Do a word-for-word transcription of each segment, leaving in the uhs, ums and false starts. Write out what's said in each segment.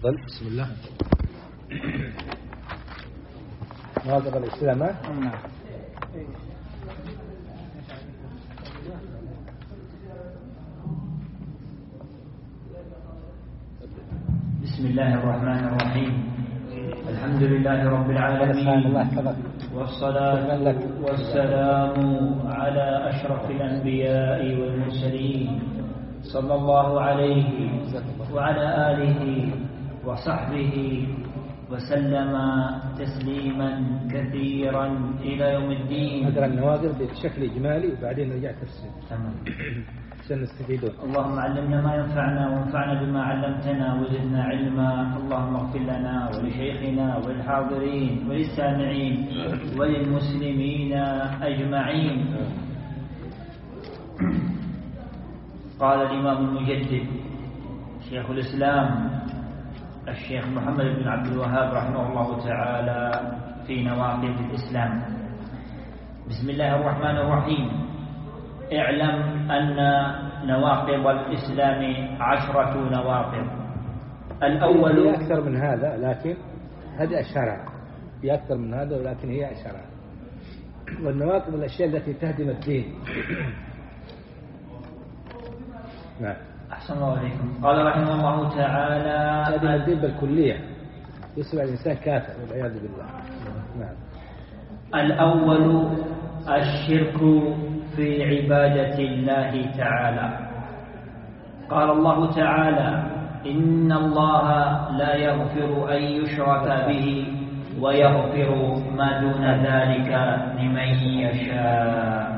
بسم الله. نواقض الإسلام. نعم. بسم الله الرحمن الرحيم. الحمد لله رب العالمين، والصلاة والسلام على أشرف الأنبياء والمرسلين صلى الله عليه وعلى آله وصحبه وسلم تسليما كثيرا إلى يوم الدين. نقرأ النواقض بشكل إجمالي وبعدين نرجع تفسير. تمام. سنستفيدون. اللهم علمنا ما ينفعنا وانفعنا بما علمتنا وزدنا علما. اللهم اغفر لنا ولشيخنا وللحاضرين وللسامعين وللمسلمين أجمعين. قال الإمام المجدد شيخ الإسلام الشيخ محمد بن عبد الوهاب رحمه الله تعالى في نواقض الإسلام. بسم الله الرحمن الرحيم. اعلم أن نواقض الإسلام عشرة نواقض. الأول هي أكثر من هذا، لكن هذه أشهرها. هي أكثر من هذا ولكن هي أشهرها. والنواقض الأشياء التي تهدم الدين. نعم. أحسن الله عليكم. قال رحمه الله تعالى تهدم الدين بالكلية، يصبح الإنسان كافر والعياذ بالله. نعم. الأول الشرك في عبادة الله تعالى. قال الله تعالى: إن الله لا يغفر أن يشرك به ويغفر ما دون ذلك لمن يشاء.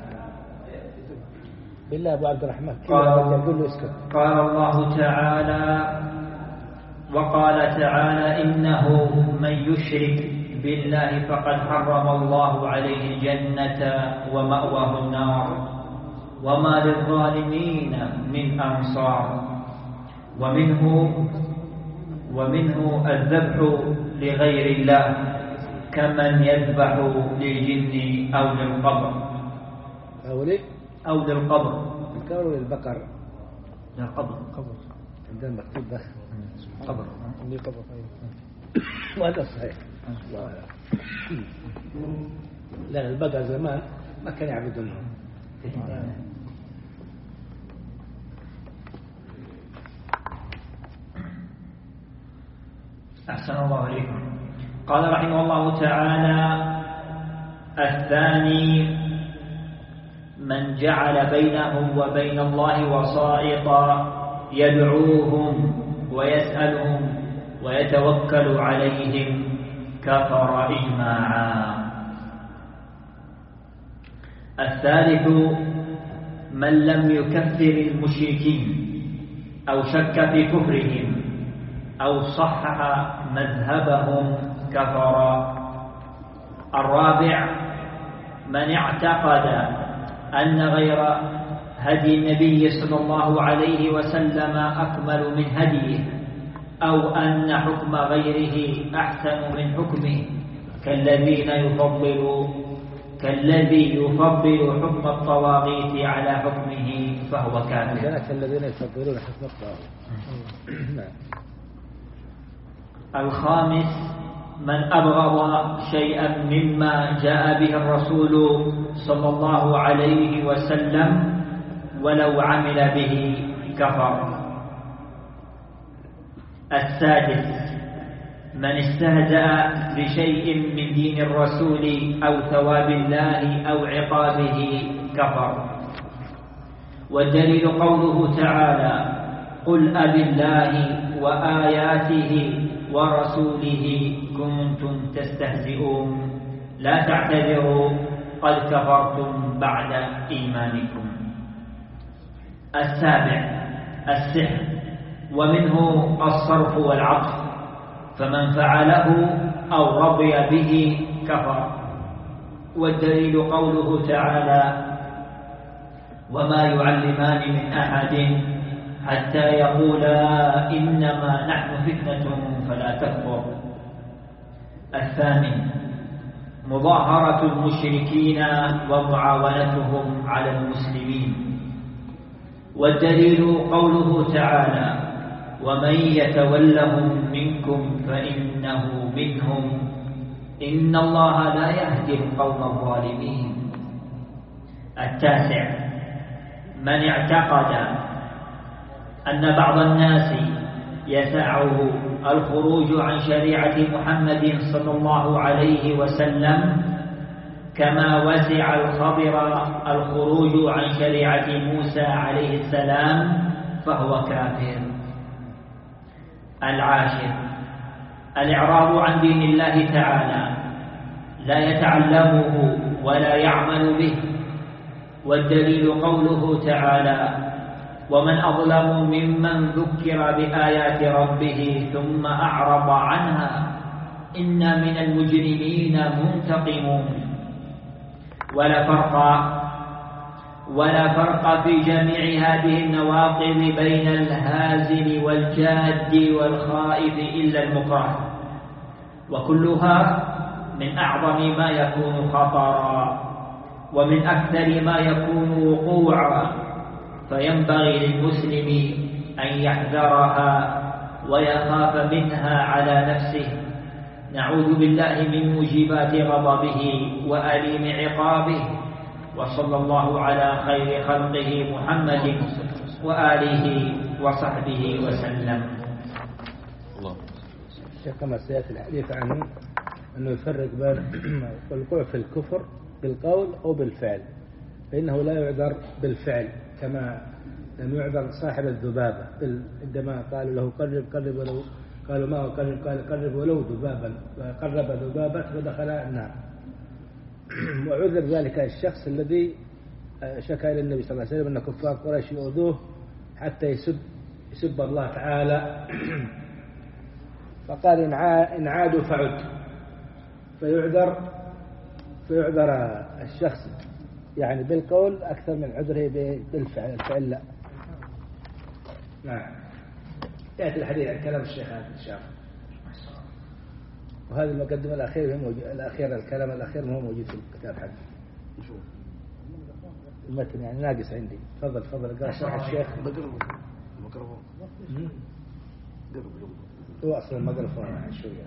بالله أبو عبد الرحمن قال, يقول له اسكت. قال الله تعالى: وقال تعالى: إنه من يشرك بالله فقد حرم الله عليه الجنة ومأواه النار وما للظالمين من أنصار. ومنه ومنه الذبح لغير الله كمن يذبح للجن أو للقبر أو لي أو للقبر الكور للبقر للقبر قبر عندنا مكتوب بس قبر عندي قبر. وهذا صحيح. لا البقر زمان ما كان يعبدونهم. أحسن الله عليكم. قال رحمه الله تعالى: الثاني من جعل بينه وبين الله وسائطا يدعوهم ويسألهم ويتوكل عليهم كفر إجماعا. الثالث من لم يكفر المشركين أو شك في كفرهم أو صحح مذهبهم كفر. الرابع من اعتقد أن غير هدي النبي صلى الله عليه وسلم أكمل من هديه أو أن حكم غيره أحسن من حكمه كالذين يفضل كالذي يفضل حكم الطواغيت على حكمه فهو كافر. كالذين يفضلون حكم الطواغيت. الخامس من أبغض شيئا مما جاء به الرسول صلى الله عليه وسلم ولو عمل به كفر. السادس من استهزأ بشيء من دين الرسول أو ثواب الله أو عقابه كفر. والدليل قوله تعالى: قل أبالله وآياته ورسوله كنتم تستهزئون لا تعتذروا قد كفرتم بعد إيمانكم. السابع السحر، ومنه الصرف والعطف، فمن فعله أو رضي به كفر. والدليل قوله تعالى: وما يعلمان من أحد حتى يقولا إنما نحن فتنة فلا تكفر. الثامن مظاهرة المشركين ومعاونتهم على المسلمين. والدليل قوله تعالى: ومن يتولهم منكم فإنه منهم إن الله لا يهدي القوم الظالمين. التاسع: من اعتقد أن بعض الناس يسعه الخروج عن شريعة محمد صلى الله عليه وسلم كما وسع الخضر الخروج عن شريعة موسى عليه السلام فهو كافر. العاشر: الإعراض عن دين الله تعالى، لا يتعلمه ولا يعمل به. والدليل قوله تعالى: ومن أظلم ممن ذكر بآيات ربه ثم أعرض عنها إنا من المجرمين منتقمون. ولا فرق ولا فرق في جميع هذه النواقض بين الهازل والجاد والخائف إلا المكره، وكلها من أعظم ما يكون خطرا ومن أكثر ما يكون وقوعا، فينبغي للمسلم أن يحذرها ويخاف منها على نفسه. نعوذ بالله من موجبات غضبه وأليم عقابه. وصلى الله على خير خلقه محمد وآله وصحبه وسلم. الشيخ كما سيأتي الحديث عنه أنه يفرق بين الوقوع في الكفر بالقول أو بالفعل، فإنه لا يعذر بالفعل كما لم يعذر صاحب الذبابة عندما قالوا له قرب قرب ولو قالوا ما هو قرب قال قرب ولو ذبابا، فقرب ذبابة فدخل النار. وعذر ذلك الشخص الذي شكى إلى النبي صلى الله عليه وسلم أن كفار قريش يؤذوه حتى يسب يسب الله تعالى فقال إن عادوا فعد، فيعذر فيعذر الشخص يعني بالقول أكثر من عذره بالفعل. الفعل لا. نعم. يأتي الحديث عن كلام الشيخ هذا إن شاء الله. وهذا المقدمة الأخير الأخير الكلام الأخير ما هو موجود في الكتاب حقه. المتن يعني ناقص عندي. تفضل تفضل قال شرح الشيخ. هو أصلا الميكروفون يعني شوية.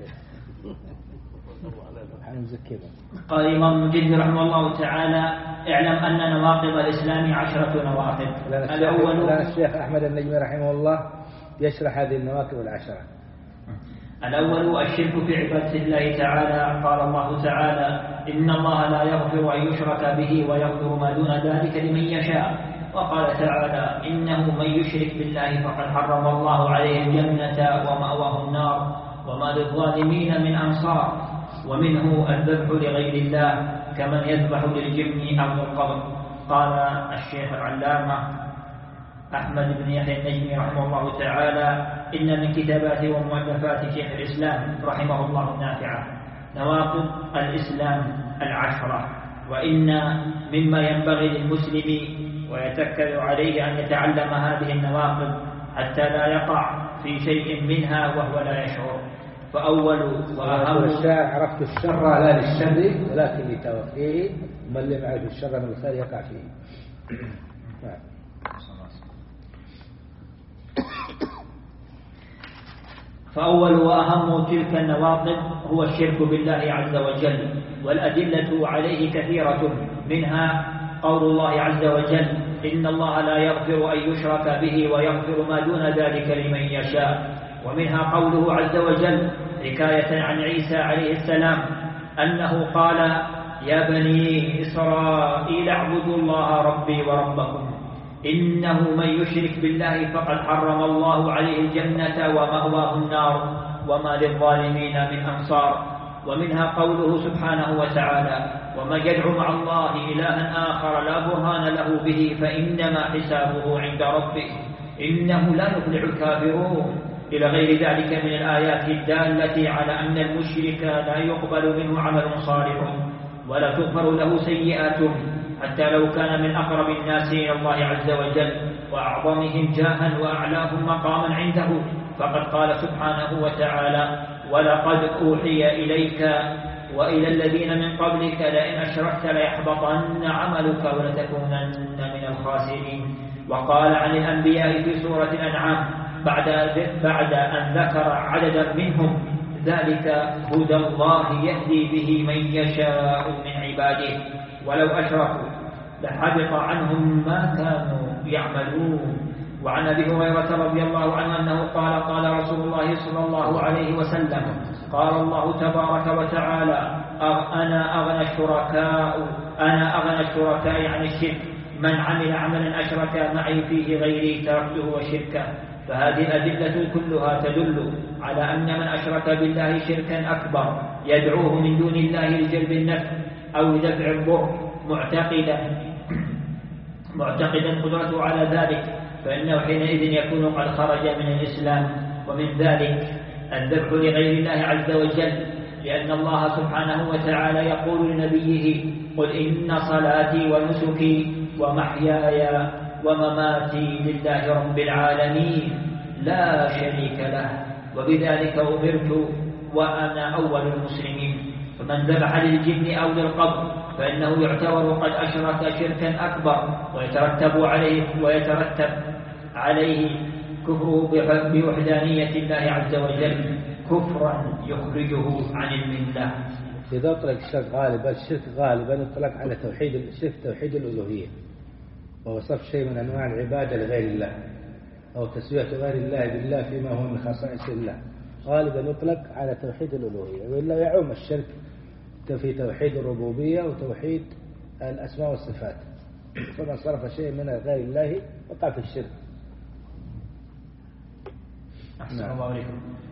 قال الإمام المجد رحمه الله تعالى: اعلم أن نواقض الإسلام عشرة نواقض. الأول الآن الشيخ أحمد النجمي رحمه الله يشرح هذه النواقض العشرة. الأول الشرك في عبادة الله تعالى. قال الله تعالى: إن الله لا يغفر أن يشرك به ويغفر ما دون ذلك لمن يشاء. وقال تعالى: إنه من يشرك بالله فقد حرم الله عليه الجنة ومأواه النار وما للظالمين من أنصار. ومنه الذبح لغير الله كمن يذبح للجن أو للقبر. قال الشيخ العلامة أحمد بن يحيى النجمي رحمه الله تعالى: إن من كتابات ومؤلفات شيخ الإسلام رحمه الله النافعة نواقض الإسلام العشرة، وإن مما ينبغي للمسلم ويتكل عليه أن يتعلم هذه النواقض حتى لا يقع في شيء منها وهو لا يشعر. فأول وأهم الشاعر: عرفت الشر لا للشر ولكن لتوقيه، ومن لم يعرف الشر من الخير يقع فيه. فأول وأهم تلك النواقض هو الشرك بالله عز وجل، والأدلة عليه كثيرة، منها قول الله عز وجل: إن الله لا يغفر أن يشرك به ويغفر ما دون ذلك لمن يشاء. ومنها قوله عز وجل حكاية عن عيسى عليه السلام أنه قال: يا بني إسرائيل اعبدوا الله ربي وربكم إنه من يشرك بالله فقد حرم الله عليه الجنة ومأواه النار وما للظالمين من أنصار. ومنها قوله سبحانه وتعالى: ومن يدعو مع الله إلها آخر لا برهان له به فإنما حسابه عند ربه إنه لا يفلح الكافرون، إلى غير ذلك من الآيات الدالة على أن المشرك لا يقبل منه عمل صالح ولا تغفر له سيئاته حتى لو كان من أقرب الناس إلى الله عز وجل وأعظمهم جاها وأعلاهم مقاما عنده. فقد قال سبحانه وتعالى: ولقد أوحي إليك وإلى الذين من قبلك لئن أشركت ليحبطن عملك ولتكونن من الخاسرين. وقال عن الأنبياء في سورة الأنعام: بعد بعد أن ذكر عددا منهم ذلك هدى الله يهدي به من يشاء من عباده ولو أشركوا لحبط عنهم ما كانوا يعملون. وعن أبي هريرة رضي الله عنه أنه قال قال رسول الله صلى الله عليه وسلم قال الله تبارك وتعالى أنا أغنى الشركاء أنا أغنى الشركاء عن الشرك من عمل عملا أشرك معي فيه غيري تركته وشركه. فهذه الأدلة كلها تدل على أن من أشرك بالله شركا أكبر يدعوه من دون الله لجلب النفع أو لدفع الضر معتقدا معتقدا قدرته على ذلك فإنه حينئذ يكون قد خرج من الإسلام. ومن ذلك الذبح لغير الله عز وجل، لأن الله سبحانه وتعالى يقول لنبيه قل إن صلاتي ونسكي ومحياي ومماتي لله رب العالمين لا شريك له وبذلك أمرت وأنا أول المسلمين. فمن ذبح للجن أو للقبر فإنه يعتبر قد أشرك شركا أكبر ويترتب عليه ويترتب عليه كفره بوحدانية الله عز وجل كفرا يخرجه عن الملة. إذا أطلق الشرك غالبا الشرك غالبا يطلق على توحيد الشرك توحيد الألوهية وهو صرف شيء من أنواع العبادة لغير الله أو تسوية غير الله بالله فيما هو من خصائص الله، غالبا يطلق على توحيد الألوهية، وإلا يعم الشرك في توحيد الربوبية وتوحيد الأسماء والصفات. فمن صرف شيء من غير الله وقع في الشرك. أحسن الله عليكم.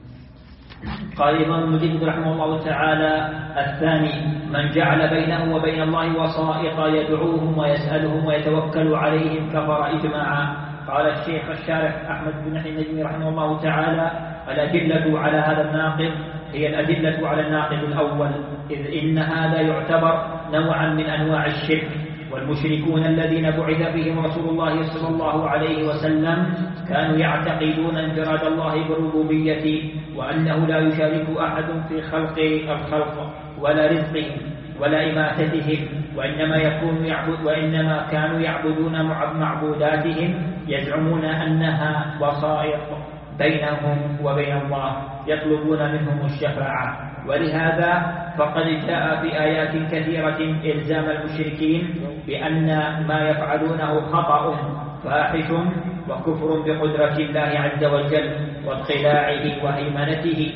قال الإمام المجدد رحمه الله تعالى الثاني من جعل بينه وبين الله وسائط يدعوهم ويسألهم ويتوكل عليهم كفر إجماعا. قال الشيخ الشارح أحمد بن يحيى النجمي رحمه الله تعالى الأدلة على هذا الناقض هي الأدلة على الناقض الأول، إذ إن هذا يعتبر نوعا من أنواع الشرك. والمشركون الذين بعث فيهم رسول الله صلى الله عليه وسلم كانوا يعتقدون انفراد الله بالربوبية وأنه لا يشارك أحد في خلق الخلق ولا رزقهم ولا إماتتهم، وإنما, يكون يعبد وإنما كانوا يعبدون معبوداتهم يزعمون أنها وسائط بينهم وبين الله يطلبون منهم الشفاعة. ولهذا فقد جاء في آيات كثيرة إلزام المشركين بأن ما يفعلونه خطأ فاحش وكفر بقدرة الله عز وجل واطلاعه وهيمنته.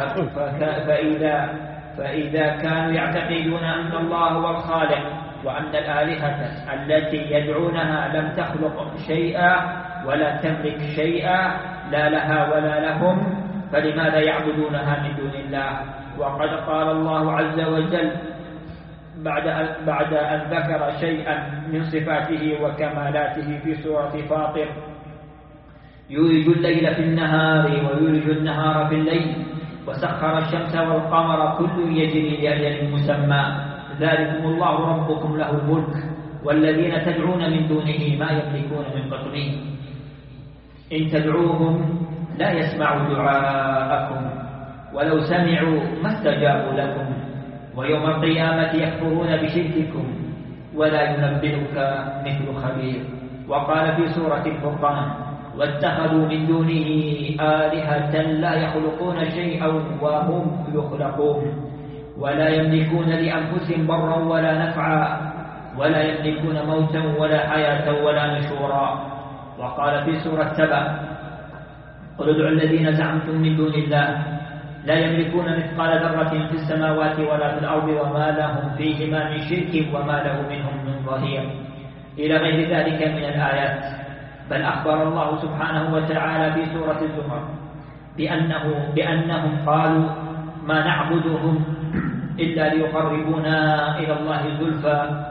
فإذا, فإذا كانوا يعتقدون أن الله هو الخالق وأن الآلهة التي يدعونها لم تخلق شيئا ولا تملك شيئا لا لها ولا لهم فلماذا يعبدونها من دون الله؟ وقد قال الله عز وجل بعد بعد أن ذكر شيئا من صفاته وكمالاته في سورة فاطر يولج الليل في النهار ويولج النهار في الليل وسخر الشمس والقمر كل يجري لأجل مسمى ذلكم الله ربكم له الملك والذين تدعون من دونه ما يملكون من قطمير إن تدعوهم لا يسمعوا دعاءكم ولو سمعوا ما استجابوا لكم ويوم القيامة يكفرون بشرككم ولا ينبئك مثل خبير. وقال في سورة الفرقان واتخذوا من دونه آلهة لا يخلقون شيئا وهم يخلقون ولا يملكون لأنفسهم ضرا ولا نفعا ولا يملكون موتا ولا حياة ولا نشورا. وقال في سورة سبأ قل ادعوا الذين زعمتم من دون الله لا يملكون مثقال ذرة في السماوات ولا في الأرض وما لهم فيهما من شرك وما له منهم من ظهير إلى غير ذلك من الآيات. بل أخبر الله سبحانه وتعالى في سورة الزمر بأنه بأنهم قالوا ما نعبدهم إلا ليقربونا إلى الله زلفى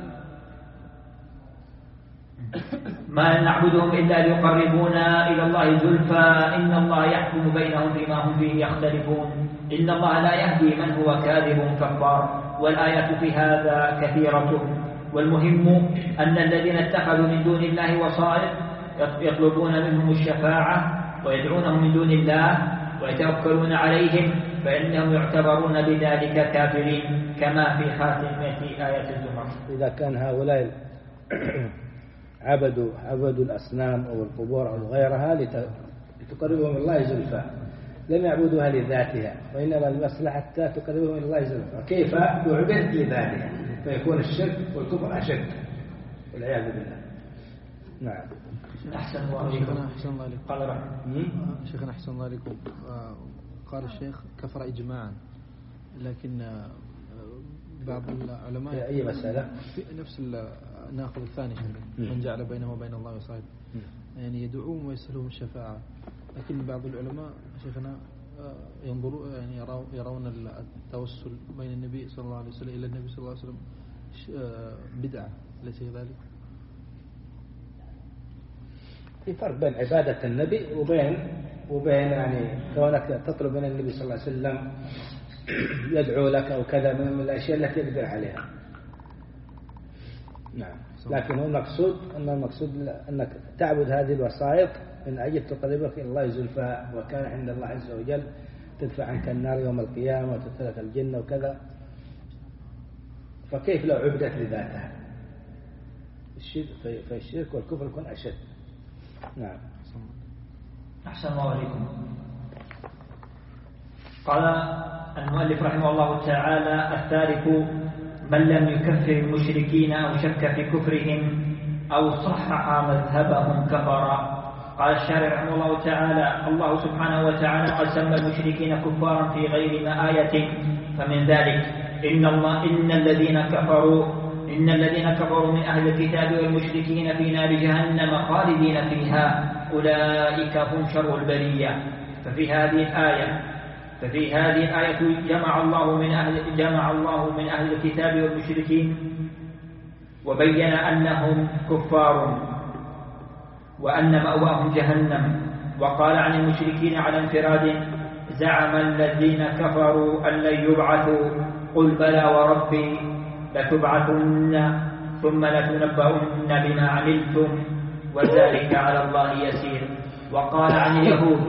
ما نعبدهم إلا ليقربونا إلى الله زلفى إن الله يحكم بينهم فيما هم فيه يختلفون إن الله لا يهدي من هو كاذب كفار. والآيات في هذا كثيرة. والمهم أن الذين اتخذوا من دون الله وسائط يطلبون منهم الشفاعة ويدعونهم من دون الله ويتوكلون عليهم فإنهم يعتبرون بذلك كافرين كما في خاتمة آية الزمر. إذا كان هؤلاء عبدوا عبدوا الأصنام أو القبور أو غيرها تقربهم من الله زلفى، لم يعبدوها لذاتها وإنما المصلحة تقربهم من الله زلفى. كيف تعبد لذاتها فيكون الشرك والكفر أشد والعياذ بالله. نعم. أحسن الله عليكم. أحسن الله عليكم. قال رحمه شيخنا أحسن الله عليكم. قال الشيخ كفر إجماعا، لكن بعض العلماء أي مسألة في نفس ناخذ الثاني من جعل بينه وبين الله وصائد، يعني يدعوهم ويسألهم الشفاعة، لكن بعض العلماء شيخنا ينظرون يعني يرون التوسل بين النبي صلى الله عليه وسلم إلى النبي صلى الله عليه وسلم بدعة، أليس كذلك؟ في فرق بين عبادة النبي وبين وبين يعني كونك تطلب من النبي صلى الله عليه وسلم يدعو لك أو كذا من الأشياء التي يقدر عليها. نعم. لكن هو المقصود أن المقصود أنك تعبد هذه الوسائط من أجل تقربك إلى الله زلفى، وكان عند الله عز وجل تدفع عنك النار يوم القيامة وتدخلك الجنة وكذا. فكيف لو عبدت لذاتها؟ فالشرك والكفر يكون أشد. نعم. أحسن الله عليكم. قال المؤلف رحمه الله تعالى: الثالث من لم يكفر المشركين أو شك في كفرهم أو صحح مذهبهم كفر. قال الشارع رحمه الله تعالى: الله سبحانه وتعالى قد سمى المشركين كفارا في غير ما آية، فمن ذلك إن الله إن الذين كفروا إن الذين كفروا من أهل الكتاب والمشركين في نار جهنم خالدين فيها أولئك هم شر البرية. ففي هذه الآية ففي هذه الآية جمع الله من أهل جمع الله من أهل الكتاب والمشركين وبين أنهم كفار وأن مأواهم جهنم. وقال عن المشركين على انفراد: زعم الذين كفروا أن لن يبعثوا قل بلى وربي لتبعثن ثم لتنبؤن بما عملتم وذلك على الله يسير. وقال عن اليهود: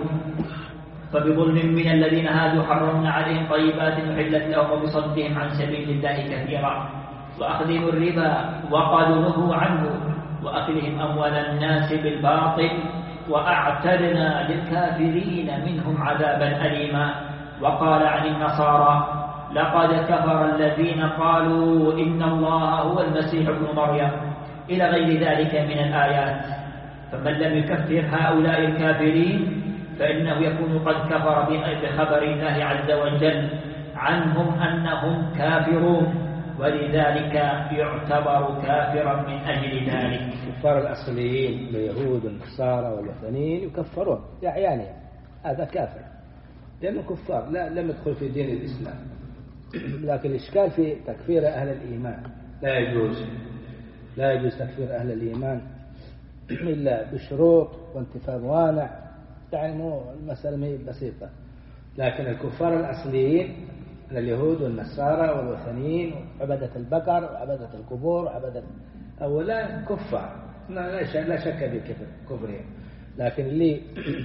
فبظلم من الذين هادوا حرمنا عليهم طيبات أحلت لهم وبصدهم عن سبيل الله كثيرا وأخذهم الربا وقد نهوا عنه وأكلهم أموال الناس بالباطل وأعتدنا للكافرين منهم عذابا أليما. وقال عن النصارى: لقد كفر الذين قالوا إن الله هو المسيح ابن مريم إلى غير ذلك من الآيات. فمن لم يكفر هؤلاء الكافرين فإنه يكون قد كفر بخبر الله عز وجل عنهم أنهم كافرون، ولذلك يعتبر كافرا من أجل ذلك. الكفار الأصليين اليهود والنصارى والوثنيين يكفرون يعني هذا كافر لأنه كفار لا لم يدخل في دين الإسلام. لكن الإشكال في تكفير أهل الإيمان، لا يجوز لا يجوز تكفير أهل الإيمان إلا بشروط وانتفاء موانع، يعني مو المسألة ما هي بسيطة. لكن الكفار الأصليين اليهود والنصارى والوثنيين وعبدة البقر وعبدة القبور وعبدة أولا كفار لا شك في كفرهم. لكن اللي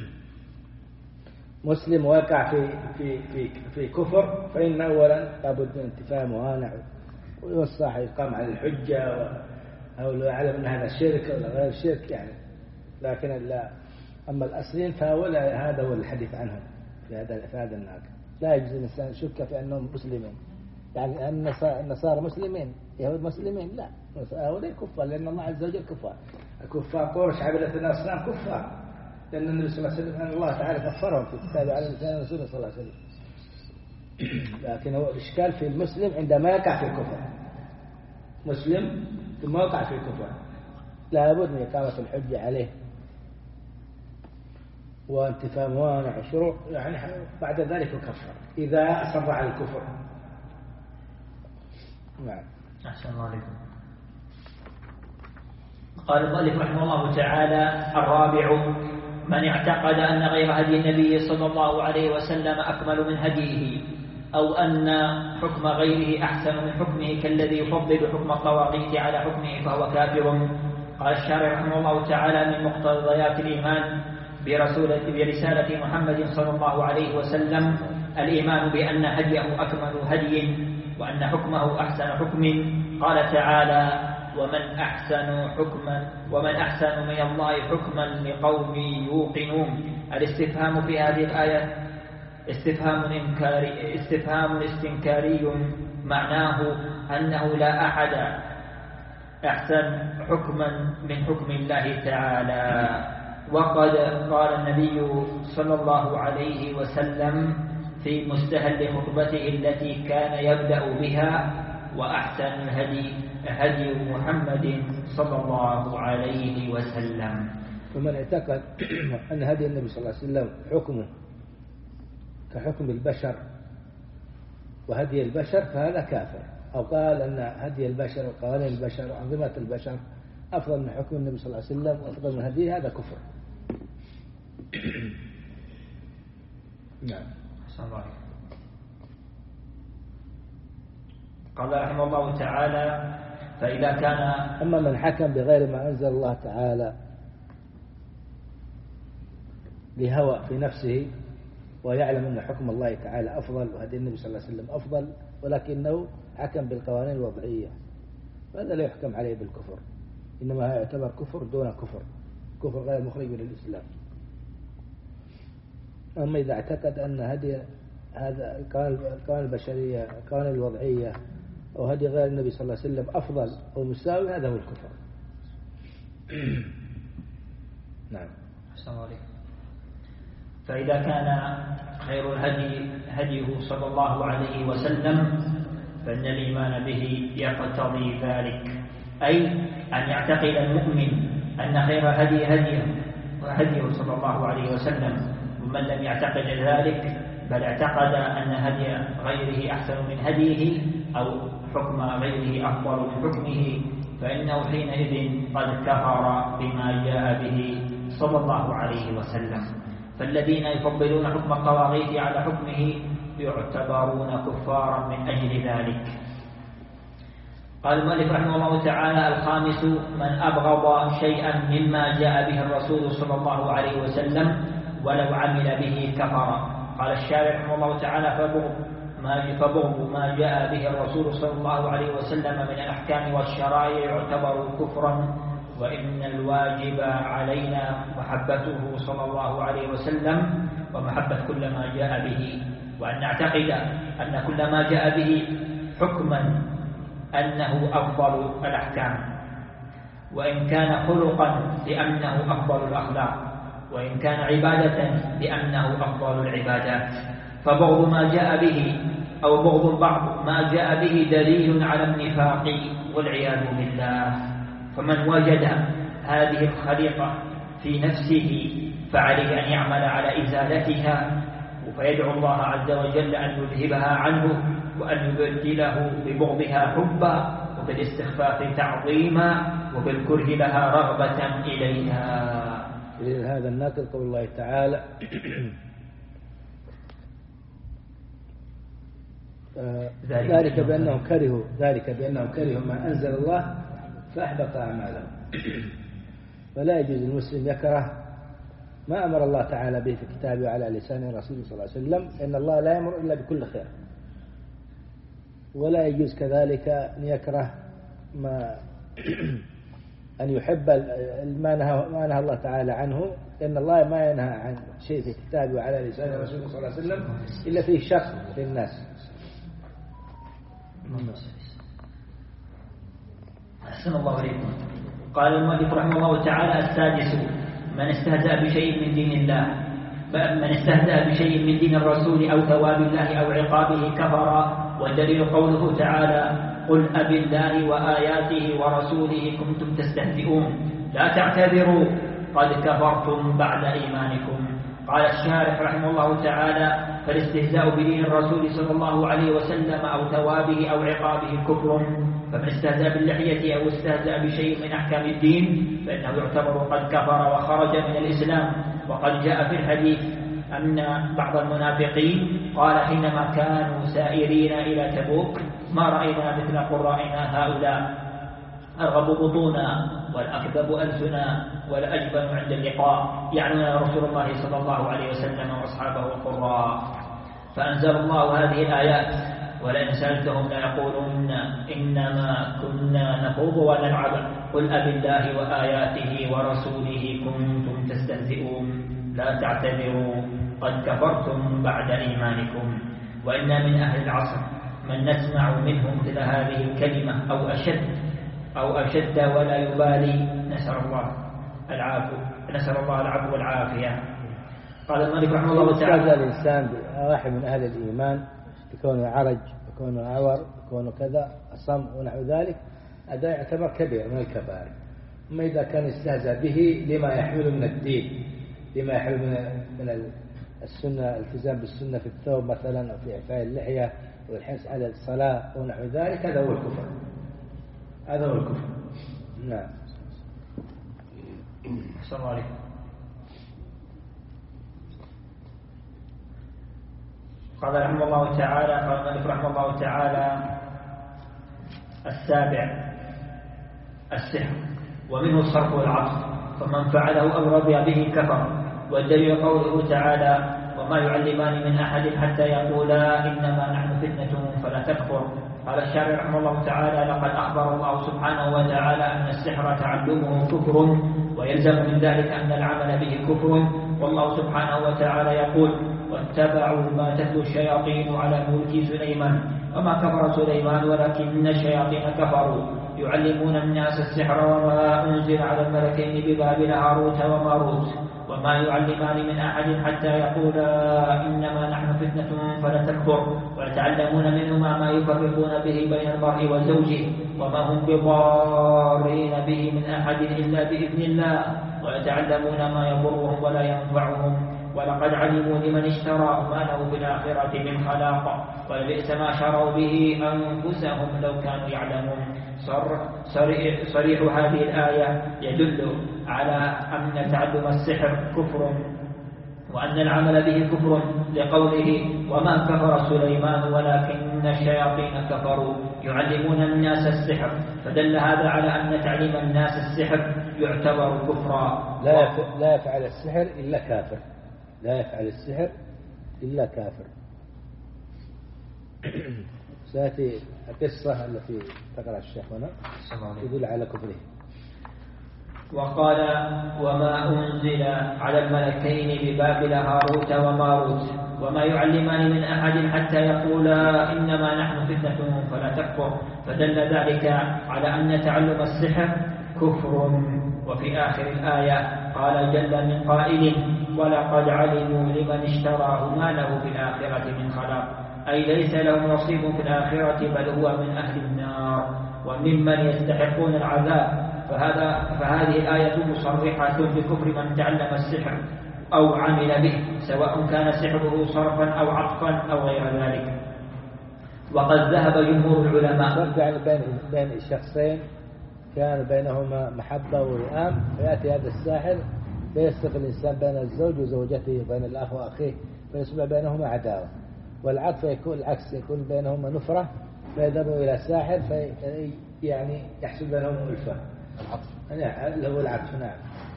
مسلم واقع في في في في كفر فإن أولا لابد من انتفاء موانع ويوصح يقام على الحجة أو لو يعلم أن هذا شرك ولا غير شرك يعني. لكن لا أما الأصلين فأولا هذا هو الحديث عنهم في هذا في هذا الناقة. لا يجوز الإنسان يشك في أنهم مسلمين، يعني النصارى مسلمين يهود مسلمين، لا هؤلاء كفار لأن الله عز وجل كفار. الكفار قرش عبدة الأصنام كفار لأن النبي صلى الله عليه وسلم أن الله تعالى كفرهم في كتابه على لسان رسوله صلى الله عليه وسلم. لكن هو الإشكال في المسلم عندما يقع في الكفر، مسلم ثم يقع في الكفر لا بد من إقامة الحجة عليه وانتفاء موانع وشروط، يعني بعد ذلك يكفر إذا أصر على الكفر. نعم. أحسن الله عليكم. قال المؤلف رحمه الله تعالى: الرابع من اعتقد أن غير هدي النبي صلى الله عليه وسلم أكمل من هديه أو أن حكم غيره أحسن من حكمه كالذي يفضل حكم الطواغيت على حكمه فهو كافر. قال الشارع رحمه الله تعالى: من مقتضيات الإيمان برسالة محمد صلى الله عليه وسلم الإيمان بأن هديه أكمل هدي وأن حكمه أحسن حكم. قال تعالى: ومن أحسن حكما ومن أحسن من الله حكما لقوم يوقنون، الاستفهام في هذه الآية استفهام إنكاري استفهام استنكاري معناه أنه لا أحد أحسن حكما من حكم الله تعالى. وقد قال النبي صلى الله عليه وسلم في مستهل خطبته التي كان يبدأ بها: وأحسن الهدي هدي محمد صلى الله عليه وسلم. ومن اعتقد أن هدي النبي صلى الله عليه وسلم حكمه كحكم البشر وهدي البشر فهذا كافر، أو قال أن هدي البشر وقوانين البشر وأنظمة البشر أفضل من حكم النبي صلى الله عليه وسلم وأفضل من هديه، هذا كفر. نعم. قال رحمه الله تعالى: فإذا كان أما من حكم بغير ما أنزل الله تعالى لهوى في نفسه ويعلم أن حكم الله تعالى أفضل وهدي النبي صلى الله عليه وسلم أفضل، ولكنه حكم بالقوانين الوضعية، فهذا لا يحكم عليه بالكفر، إنما يعتبر كفر دون كفر، كفر غير مخرج من الإسلام. أما إذا اعتقد أن هدي هذا القوانين البشرية القوانين الوضعية أو هدي غير النبي صلى الله عليه وسلم أفضل أو مساوي، هذا هو الكفر. نعم. السلام عليكم. فإذا كان خير الهدي هديه صلى الله عليه وسلم فإن الإيمان به يقتضي ذلك، أي أن يعتقد المؤمن أن خير الهدي هديه وهديه صلى الله عليه وسلم، ومن لم يعتقد ذلك بل اعتقد أن هدي غيره أحسن من هديه أو حكم غيره أفضل من حكمه فإنه حينئذ قد كفر بما جاء به صلى الله عليه وسلم. فالذين يفضلون حكم الطواغيت على حكمه يعتبرون كفارا من أجل ذلك. قال المؤلف رحمه الله تعالى: الخامس من أبغض شيئا مما جاء به الرسول صلى الله عليه وسلم ولو عمل به كفر. قال الشارع رحمه الله تعالى: فبغض ما فبغض ما جاء به الرسول صلى الله عليه وسلم من الأحكام والشرائع يعتبر كفرا، وإن الواجب علينا محبته صلى الله عليه وسلم ومحبة كل ما جاء به، وأن نعتقد أن كل ما جاء به حكما أنه أفضل الأحكام، وإن كان خلقا لأنه أفضل الأخلاق، وإن كان عبادة لأنه أفضل العبادات. فبغض ما جاء به أو بغض بعض ما جاء به دليل على النفاق والعياذ بالله. فمن وجد هذه الخليقة في نفسه فعليه أن يعمل على إزالتها، فيدعو الله عز وجل أن يذهبها عنه وأن يبدله ببغضها حبا وبالاستخفاف تعظيما وبالكره لها رغبة إليها. هذا الناقل قول الله تعالى: ذلك بأنهم كرهوا ذلك بأنهم كرهوا ما أنزل الله فأحبط أعمالهم. فلا يجوز المسلم يكره ما أمر الله تعالى به في كتابه على لسان رسوله صلى الله عليه وسلم، إن الله لا يأمر إلا بكل خير. ولا يجوز كذلك أن يكره ما أن يحب ما نهى ما نهى الله تعالى عنه، إن الله ما ينهى عن شيء في كتابه على لسان رسوله صلى الله عليه وسلم إلا فيه شر للناس. أحسن الله عليكم. قال المؤلف رحمه الله تعالى: السادس من استهزأ بشيء من دين الله من استهزأ بشيء من دين الرسول أو ثواب الله أو عقابه كفر. والدليل قوله تعالى: قل أبي الله وآياته ورسوله كنتم تستهزئون لا تعتذروا قد كفرتم بعد إيمانكم. قال الشارح رحمه الله تعالى: فالاستهزاء بدين الرسول صلى الله عليه وسلم أو ثوابه أو عقابه كفر. فمن استهزأ باللحية أو استهزأ بشيء من أحكام الدين فإنه يعتبر قد كفر وخرج من الإسلام. وقد جاء في الحديث أن بعض المنافقين قال حينما كانوا سائرين إلى تبوك: ما رأينا مثل قرائنا هؤلاء، أرغب بطونا والأكذب ألسنا والأجبن عند اللقاء، يعنون رسول الله صلى الله عليه وسلم وأصحابه القراء. فأنزل الله هذه الآيات: ولئن سألتهم ليقولن إنما كنا نخوض ونلعب قل أبي الله وآياته ورسوله كنتم تستهزئون. لا تعتذروا قد كفرتم بعد إيمانكم. وإنا من أهل العصر من نسمع منهم مثل هذه الكلمة أو أشد أو أشد ولا يبالي، نسأل الله العافية نسأل الله العفو والعافية. قال الملك رحمه الله تعالى: الإنسان واحد من أهل الإيمان يكون عرج، يكون عور، يكون كذا أصم ونحو ذلك، هذا يعتبر كبير من الكبائر. أما إذا كان يستهزأ به لما يحمل من الدين، لما يحمل من السنة، الالتزام بالسنة في الثوب مثلا أو في إعفاء اللحية والحرص على الصلاة ونحو ذلك، هذا هو الكفر، هذا هو الكفر. نعم. السلام عليكم. قال رحمه الله تعالى قال الملك رحمه الله تعالى: السابع السحر، ومنه الصرف والعطف، فمن فعله أو رضي به كفر. والدليل قوله تعالى: وما يعلمان من أحد حتى يقولا إنما نحن فتنة فلا تكفر. قال الشارع رحمه الله تعالى: لقد أخبر الله سبحانه وتعالى أن السحر تعلمه كفر، ويلزم من ذلك أن العمل به كفر. والله سبحانه وتعالى يقول: واتبعوا ما تتلو الشياطين على ملك سليمان وما كفر سليمان ولكن الشياطين كفروا يعلمون الناس السحر وما أنزل على الملكين ببابل هاروت وماروت وما يعلمان من أحد حتى يقولا إنما نحن فتنة فلا تكفر، ويتعلمون منهما ما يفرقون به بين المرء وزوجه وما هم بضارين به من أحد إلا بإذن الله، ويتعلمون ما يضرهم ولا ينفعهم. ولقد علموا لمن اشترى ما له بالآخرة من خلاق، ولبئس ما شروا به أنفسهم لو كانوا يعلمون. صريح, صريح هذه الآية يدل على أن تعلم السحر كفر، وأن العمل به كفر، لقوله: وما كفر سليمان ولكن الشياطين كفروا يعلمون الناس السحر. فدل هذا على أن تعليم الناس السحر يعتبر كفرا. لا يفعل السحر إلا كافر، لا يفعل السحر إلا كافر. سيأتي القصة التي تقرأ الشيخ هنا يدل على كفره. وقال: وما أنزل على الملكين ببابل هاروت وماروت وما يعلمان من أحد حتى يقولا إنما نحن فتنة فلا تكفر. فدل ذلك على أن تعلم السحر كفر. وفي آخر الآية قال جل من قائل: ولقد علموا لمن اشتراه ما له في الآخرة من خلاق، أي ليس له نصيب في الآخرة بل هو من أهل النار وممن يستحقون العذاب. فهذا فهذه الآية مصرحة بكفر من تعلم السحر أو عمل به، سواء كان سحره صرفا أو عطفا أو غير ذلك. وقد ذهب جمهور العلماء بين بين الشخصين كان بينهما محبة ووئام، فيأتي هذا الساحر فيسرق الإنسان بين الزوج وزوجته، بين الأخ وأخيه، فيصبح بينهما عداوة. والعطف يكون العكس، يكون بينهما نفرة، فيذهبوا إلى الساحر في يعني يحصل بينهم ألفة. العطف يعني اللي هو العطف. نعم.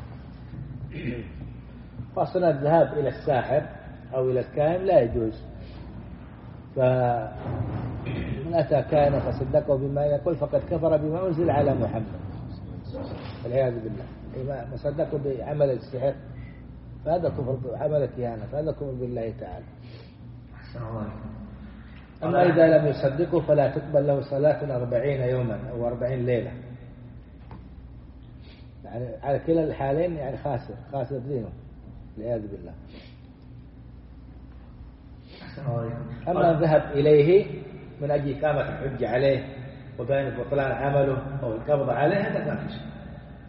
فأصلا الذهاب إلى الساحر أو إلى الكاهن لا يجوز. فمن أتى كاهنا فصدقه بما يقول فقد كفر بما أنزل على محمد والعياذ بالله. ما صدقوا بعمل السحر فهذا كفر، عمل الكهانة فهذا كفر بالله تعالى. أما إذا لم يصدقوا فلا تقبل له صلاة أربعين يوما أو أربعين ليلة. يعني على كلا الحالين يعني خاسر خاسر دينه والعياذ بالله. أما الذهب إليه من أجل إقامة الحجة عليه وبين بطلان عمله أو القبض عليه هذا ما في شيء.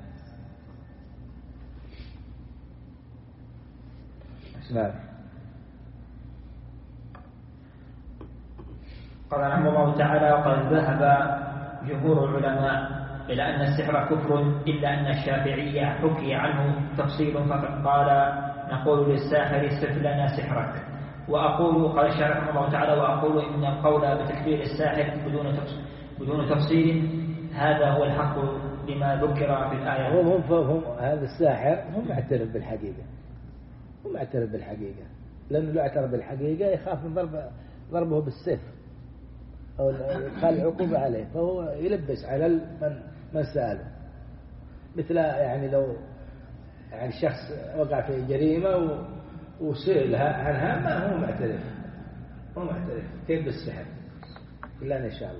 نعم. قال رحمه الله تعالى: وقد ذهب جمهور العلماء إلى أن السحر كفر، إلا أن الشافعية حكي عنه تفصيل فقد قال: نقول للساحر صف لنا سحرك. وأقول قال الشارع رحمه الله تعالى: وأقول إن القول بتكفير الساحر بدون تفصيل, بدون تفصيل هذا هو الحق لما ذكر في الآية. هم هم هذا الساحر هم معترف بالحقيقة، هم معترف بالحقيقة، لأنه لو اعترف بالحقيقة يخاف من ضرب ضربه بالسيف أو إدخال العقوبة عليه، فهو يلبس على من من سأله. مثل يعني لو يعني شخص وقع في جريمة وسئلها عنها ما هو معترف هو معترف كيف بالسحر إلا إن شاء الله.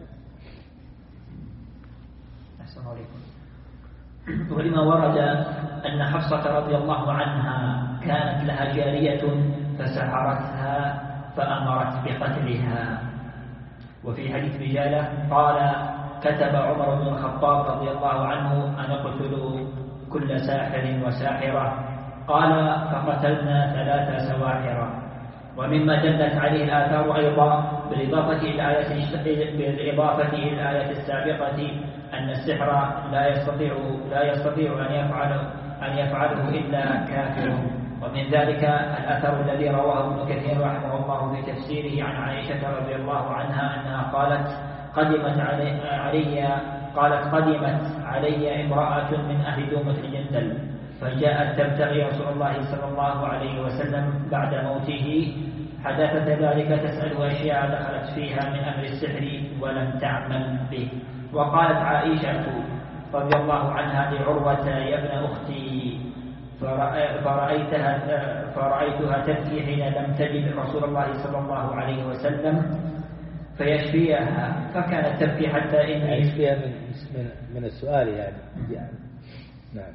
السلام عليكم. ولما ورد أن حفصة رضي الله عنها كانت لها جارية فسحرتها فأمرت بقتلها. وفي حديث بجالة قال كتب عمر بن الخطاب رضي الله عنه أن اقتلوا كل ساحر وساحرة، قال فقتلنا ثلاث سواحر. ومما دلت عليه الآثار أيضا بالإضافة إلى الآية بالإضافة إلى الآية السابقة أن السحر لا يستطيع لا يستطيع أن يفعل أن يفعله إلا كافر. ومن ذلك الأثر الذي رواه ابن كثير رحمه الله في تفسيره عن عائشة رضي الله عنها أنها قالت قدمت علي, علي قالت قدمت علي امرأة من أهل دومة الجندل فجاءت تبتغي رسول الله صلى الله عليه وسلم بعد موته حدثت ذلك تسأل أشياء دخلت فيها من أمر السحر ولم تعمل به. وقالت عائشة رضي الله عنها لعروة يا ابن أختي فرأيتها, فرأيتها تبكي حين لم تجد رسول الله صلى الله عليه وسلم فيشفيها فكانت تبكي حتى إني يشفيها من, من, من السؤال يعني, يعني. نعم.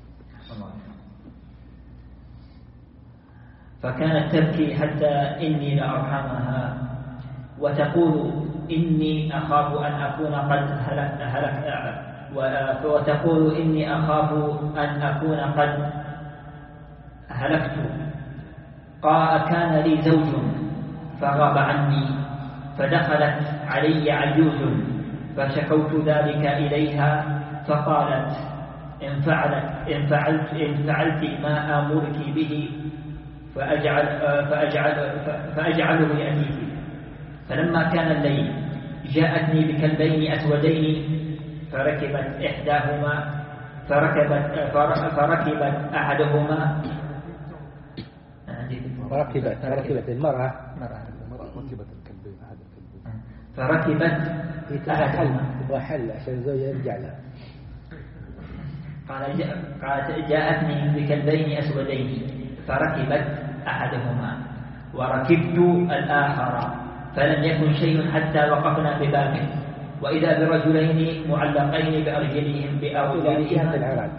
فكانت تبكي حتى إني لأرحمها وتقول إني أخاف أن أكون قد هلك, هلك وتقول إني أخاف أن أكون قد هلكت. قال كان لي زوج فغاب عني فدخلت علي عجوز فشكوت ذلك إليها فقالت إن فعلت إن فعلت إن فعلت ما آمرك به فأجعل فأجعل فأجعله يأتيك. فلما كان الليل جاءتني بكلبين أسودين فركبت إحداهما فركبت فركبت أحدهما فركبت فركبت المرأة ركبت الكلبين هذا الكلبين فركبت أحدهما وحل عشان زوجها يرجع لها. قال قالت جاءتني بكلبين أسودين فركبت أحدهما وركبت الآخر فلم يكن شيء حتى وقفنا ببابه وإذا برجلين معلقين بأرجلهم بأرجلهم العراق.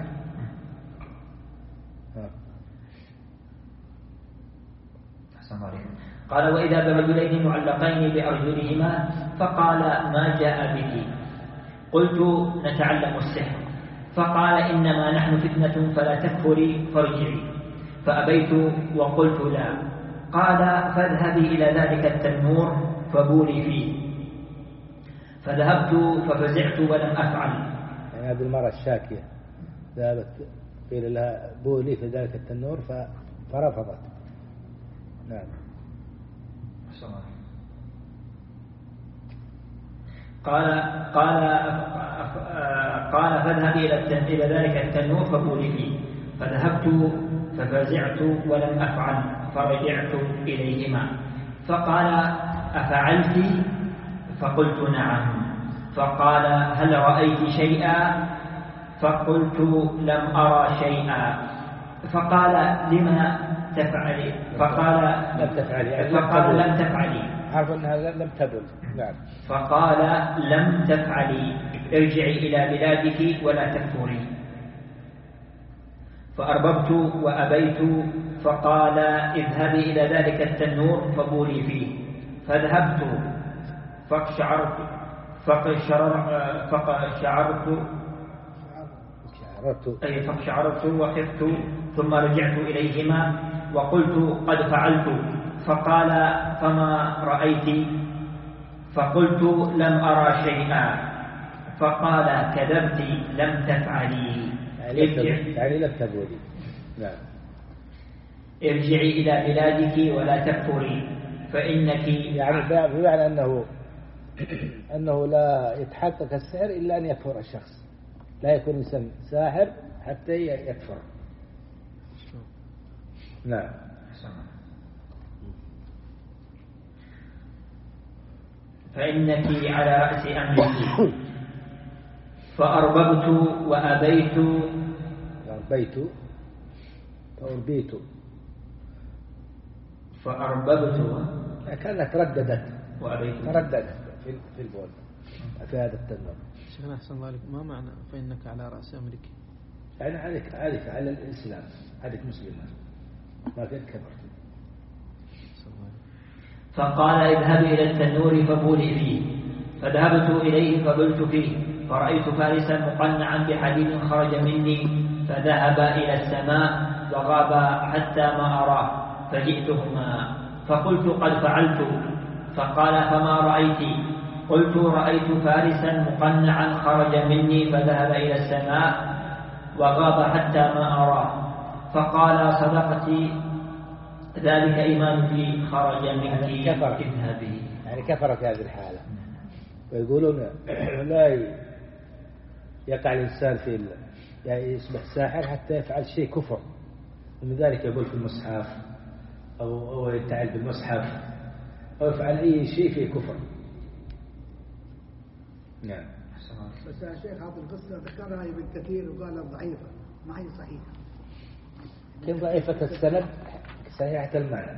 قال وإذا برجلين معلقين بأرجلهما فقال ما جاء بك؟ قلت نتعلم السحر. فقال إنما نحن فتنة فلا تكفري فارجعي. فأبيت وقلت لا. قال فاذهبي إلى ذلك التنور فبولي فيه. فذهبت ففزعت ولم أفعل. يعني هذه المرأة الشاكية ذهبت قيل لها بولي في ذلك التنور فرفضت. نعم. قال قال قال فاذهبي إلى ذلك التنور فبولي فيه. فذهبت ففزعت ولم أفعل فرجعت إليهما. فقال أفعلت؟ فقلت نعم. فقال هل رأيت شيئا؟ فقلت لم أرى شيئا. فقال لما تفعلي؟ فقال لم تفعلي. فقال لم تفعلي. عارف أنها لم تبل. نعم. فقال لم تفعلي ارجعي إلى بلادك ولا تكفري. فأرببت وأبيت. فقال اذهبي إلى ذلك التنور فبولي فيه. فذهبت فقشعرت فقشعرت فقشعرت أي فقشعرت وخفت ثم رجعت إليهما وقلت قد فعلت. فقال فما رأيت؟ فقلت لم أرى شيئا. فقال كذبت لم تفعلي. يعني لم تبولي. نعم. ارجعي إلى بلادك ولا تكفري فإنك يعني بمعنى أنه أنه لا يتحقق السحر إلا أن يكفر الشخص. لا يكون إنسان ساحر حتى يكفر. نعم. فإنك على رأس أمرك. فأرببت وأبيت أربيت فأربيت فأرببت كأنها ترددت وأبيت ترددت في في البول في هذا التنور. شيخنا أحسن الله عليك، ما معنى فإنك على رأس أمرك؟ يعني عليك عليك على الإسلام، عليك مسلمة ما في كبر. فقال اذهب إلى التنور فبولي فيه. فذهبت إليه فبلت فيه، فرأيت فارسا مقنعا بحديد خرج مني، فذهب إلى السماء وغاب حتى ما أراه، فجئتهما فقلت قد فعلت. فقال فما رأيت؟ قلت رأيت فارسا مقنعا خرج مني فذهب إلى السماء وغاب حتى ما أراه. فقال صدقتي، ذلك إيمانك خرج منك اذهبي. يعني كفر في هذه الحالة. ويقولون لا يقع الإنسان في يعني يصبح ساحر حتى يفعل شيء كفر، ومن ذلك يقول في المصحف أو أو يتعال بالمصحف أو يفعل أي شيء فيه كفر. نعم. بس يا شيخ هذه القصة ذكرها ابن كثير وقال ضعيفة، ما هي صحيحة. كم ضعيفة السند صحيحة المعنى،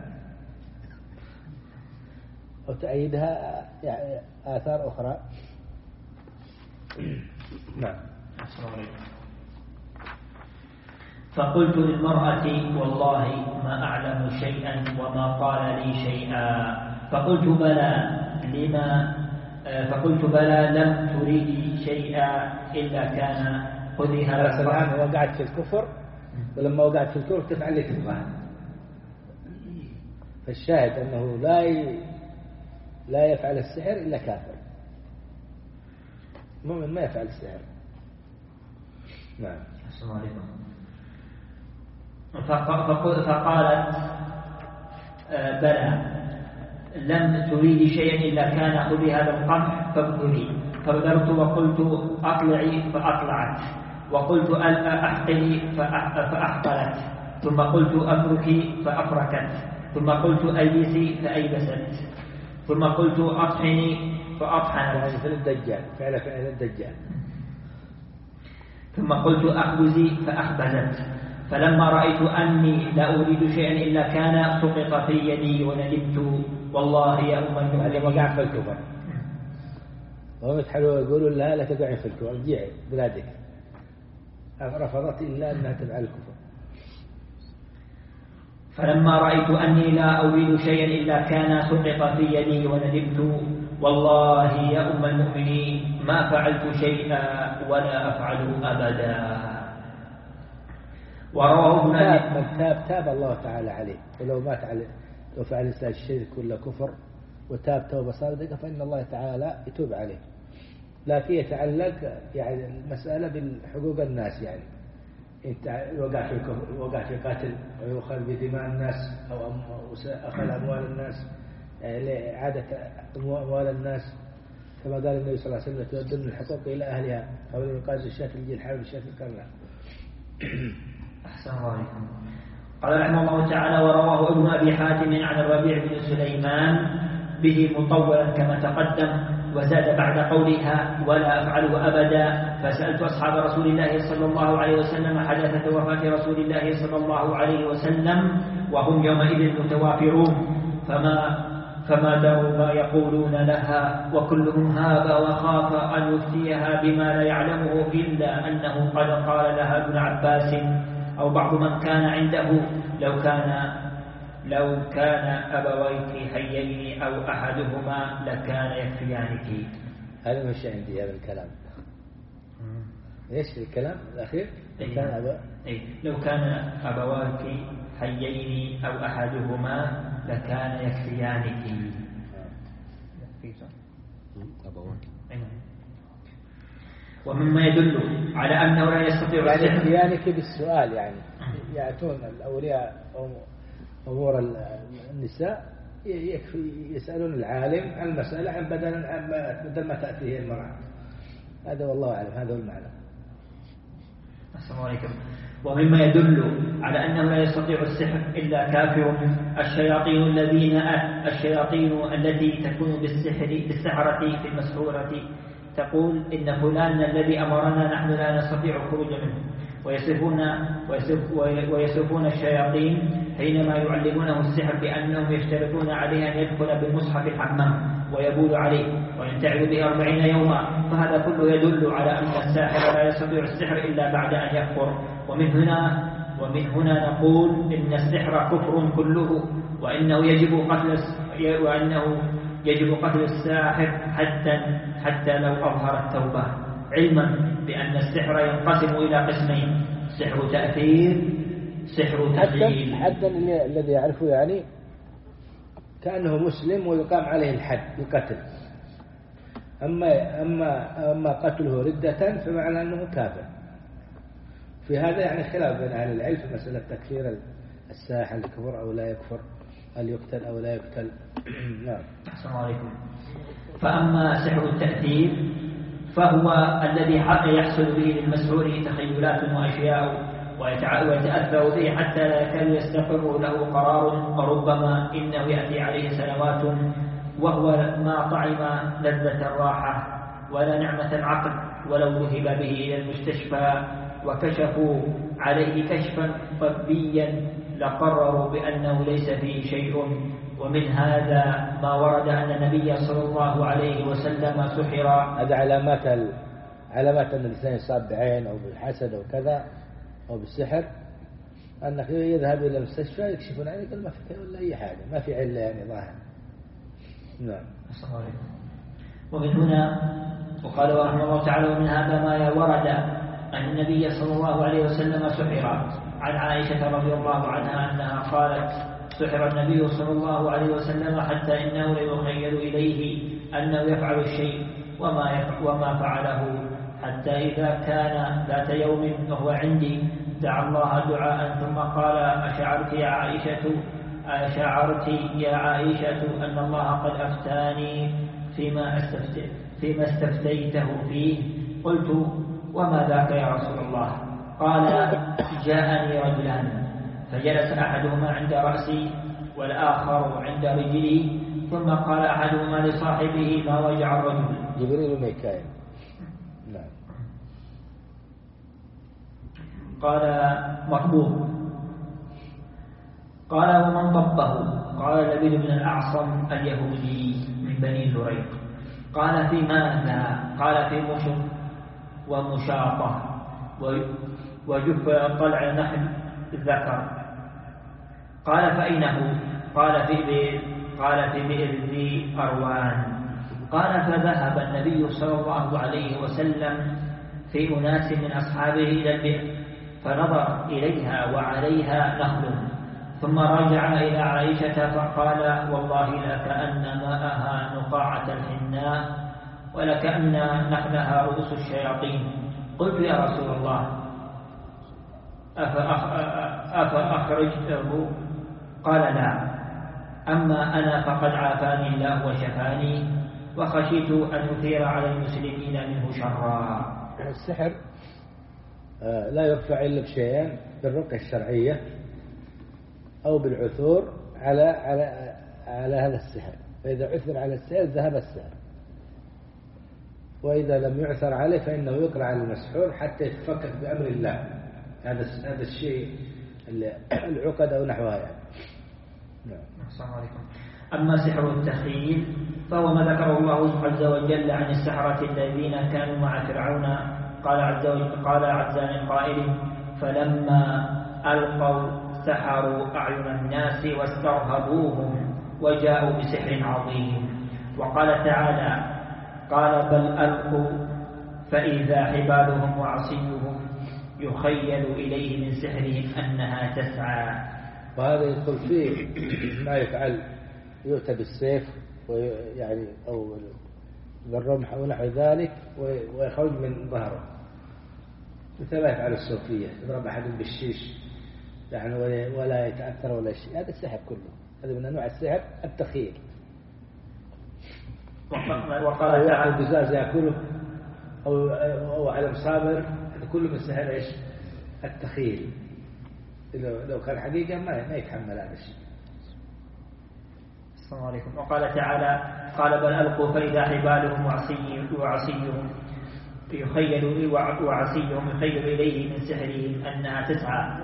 وتأيدها يعني آثار أخرى. نعم. فقلت للمرأة والله ما أعلم شيئا وما قال لي شيئا. فقلت بلى لما فقلت بلى لم تريد شيئا إلا كان خذي هذا الآن وقعت في الكفر، ولما وقعت في الكفر تفعل اللي تبغاه. فالشاهد أنه لا ي... لا يفعل السحر إلا كافر، مؤمن ما يفعل السحر. نعم. السلام عليكم. فقالت بلى لم تريد شيئا إلا كان خذي هذا القمح فابذلي. فبذرت وقلت أطلعي فأطلعت، وقلت ألا أحقلي فأحقلت، ثم قلت أبركي فأبركت، ثم قلت أيسي فأيبست، ثم قلت أطحني فأطحنت. هذا فعل الدجال، فعل فعل الدجال. ثم قلت أخبزي فأخبزت. فلما رأيت أني لا أريد شيئا إلا كان سقط في يدي وندمت والله يا أم المؤمنين. هذا وقع في الكفر. وهم يتحلوا يقولوا لا لا تقعي في الكفر، ارجعي بلادك. رفضت إلا أنها تفعل الكفر. فلما رأيت أني لا أريد شيئا إلا كان سقط في يدي وندمت والله يا أم المؤمنين ما فعلت شيئا ولا أفعل أبدا. ورواه ابن أبي من تاب تاب الله تعالى عليه، ولو مات عليه لو فعل الإنسان الشرك ولا كفر وتاب توبة صادقة فإن الله تعالى يتوب عليه. لكن يتعلق يعني المسألة بالحقوق الناس، يعني انت وقع في وقع في قتل أو يؤخذ بدماء الناس أو أخذ أموال الناس، يعني إعادة أموال الناس كما قال النبي صلى الله عليه وسلم تؤدون الحقوق إلى أهلها أو يقاز الشاة الجيل حال الشاة الكرنة. أحسن الله عليكم. قال رحمه الله تعالى ورواه ابن أبي حاتم عن الربيع بن سليمان به مطولا كما تقدم، وزاد بعد قولها ولا أفعله أبدا. فسألت أصحاب رسول الله صلى الله عليه وسلم حدث وفاة رسول الله صلى الله عليه وسلم وهم يومئذ متوافرون فما فما دروا ما يقولون لها، وكلهم هاب وخاف أن يفتيها بما لا يعلمه إلا أنه قد قال لها ابن عباس أو بعض من كان عنده لو كان لو كان أبويك حيين أو أحدهما لكان يكفيانك. هذا مش عندي هذا الكلام. ايش الكلام الأخير؟ أي. كان أبا أي. لو كان أبواك حيين أو أحدهما لكان يكفيانك. أبواك. ومما يدل على أنه لا يستطيع يعني السحر يكفيانك بالسؤال، يعني يأتون الأولياء أمور النساء يكفي يسألون العالم عن المسألة عن بدل عن بدل ما تأتيه المرأة. هذا والله أعلم، هذا هو المعنى. السلام عليكم. ومما يدل على أنه لا يستطيع السحر إلا كافر الشياطين الذين الشياطين التي تكون بالسحر بالسحرة في المسحورة تقول إن فلان الذي أمرنا نحن لا نستطيع الخروج منه، ويصفون, ويصفون الشياطين حينما يعلمونه السحر بأنهم يشترطون عليه أن يدخل بالمصحف الحمام ويبول عليه وينتعل به أربعين يوما، فهذا كله يدل على أن الساحر لا يستطيع السحر إلا بعد أن يكفر. ومن هنا ومن هنا نقول إن السحر كفر كله، وإنه يجب قتل وأنه يجب قتل الساحر حتى حتى لو أظهر التوبة، علما بأن السحر ينقسم إلى قسمين: سحر تأثير، سحر تخيل. حتى الذي يعرفه يعني كأنه مسلم ويقام عليه الحد القتل، أما أما أما قتله ردة فمعنى أنه كافر. في هذا يعني خلاف بين أهل العلم في مسألة تكفير الساحر الكفر أو لا يكفر، هل يقتل أو لا يقتل. نعم. السلام عليكم. فأما سحر التأثير فهو الذي يحصل به للمسحور تخيلات وأشياء ويتأثر به حتى لا يكاد يستقر له قرار، وربما إنه يأتي عليه سنوات وهو ما طعم لذة الراحة ولا نعمة العقل، ولو ذهب به إلى المستشفى وكشفوا عليه كشفا طبيا لقرروا بأنه ليس فيه شيء. ومن هذا ما ورد أن النبي صلى الله عليه وسلم سحر. هذا علامات ال... علامات أن الإنسان يصاب بعين أو بالحسد أو كذا أو بالسحر، أنك يذهب إلى المستشفى يكشفون عليك ما في ولا أي حاجة، ما في علة يعني ظاهر. نعم. ومن هنا وقال ورحمه الله تعالى: ومن هذا ما ورد أن النبي صلى الله عليه وسلم سحر. عن عائشة رضي الله عنها أنها قالت: سحر النبي صلى الله عليه وسلم حتى إنه ليخيل إليه أنه يفعل الشيء وما, وما فعله، حتى إذا كان ذات يوم وهو عندي دعا الله دعاء ثم قال: أشعرت يا عائشة أشعرت يا عائشة أن الله قد أفتاني فيما, استفت فيما استفتيته فيه؟ قلت: وما ذاك يا رسول الله؟ قال: جاءني رجلان فجلس أحدهما عند رأسي والآخر عند رجلي، ثم قال أحدهما لصاحبه: ما وجع الرجل؟ جبريل وميكائيل. نعم. قال: مطبوب. قال: ومن طبه؟ قال: لبيد بن الأعصم اليهودي من بني زريق. قال: في ماذا؟ قال: في مشط ومشاطة وجف طلع نحل الذكر. قال: فأين هو؟ قال: في بئر قال في بئر ذي أروان. قال: فذهب النبي صلى الله عليه وسلم في أناس من أصحابه إلى البئر فنظر إليها وعليها نخل، ثم رجع إلى عائشة فقال: والله لكأن ماءها نقاعة الحناء ولكأن نخلها رؤوس الشياطين. قلت: يا رسول الله أفأخرجته؟ قال: لا، أما أنا فقد عافاني الله وشفاني وخشيت أن أثير على المسلمين منه شرا. السحر لا يرفع إلا بشيئين: بالرقية الشرعية أو بالعثور على على على هذا السحر، فإذا عثر على السحر ذهب السحر، وإذا لم يعثر عليه فإنه يقرأ على المسحور حتى يتفكك بأمر الله. هذا هذا الشيء العقد أو نحوها يعني. نعم. السلام عليكم. أما سحر التخيل فهو ما ذكره الله عز وجل عن السحرة الذين كانوا مع فرعون. قال عز وجل قال عز من قائل: فلما ألقوا سحروا أعين الناس واسترهبوهم وجاءوا بسحر عظيم. وقال تعالى: قال: بل ألقوا فإذا حبالهم وعصيهم يخيل إليه من سحرهم أنها تسعى. وهذا يدخل فيه ما يفعل، يؤتى بالسيف ويعني أو بالرمح أو نحو ذلك ويخرج من ظهره، مثل ما يفعل الصوفية، يضرب أحد بالشيش يعني ولا يتأثر ولا شيء. هذا السحر كله، هذا من أنواع السحر التخيل. وقال تعالى: الجزاز يأكله أو أو على مصابر، كله من السحر إيش؟ التخيل. لو كان حقيقة ما ما يتحمل هذا الشيء. السلام عليكم. وقال تعالى: قال: بل ألقوا فإذا حبالهم وعصيهم يخيل لي وعسيهم يخيل إليه من سحرهم أنها تسعى.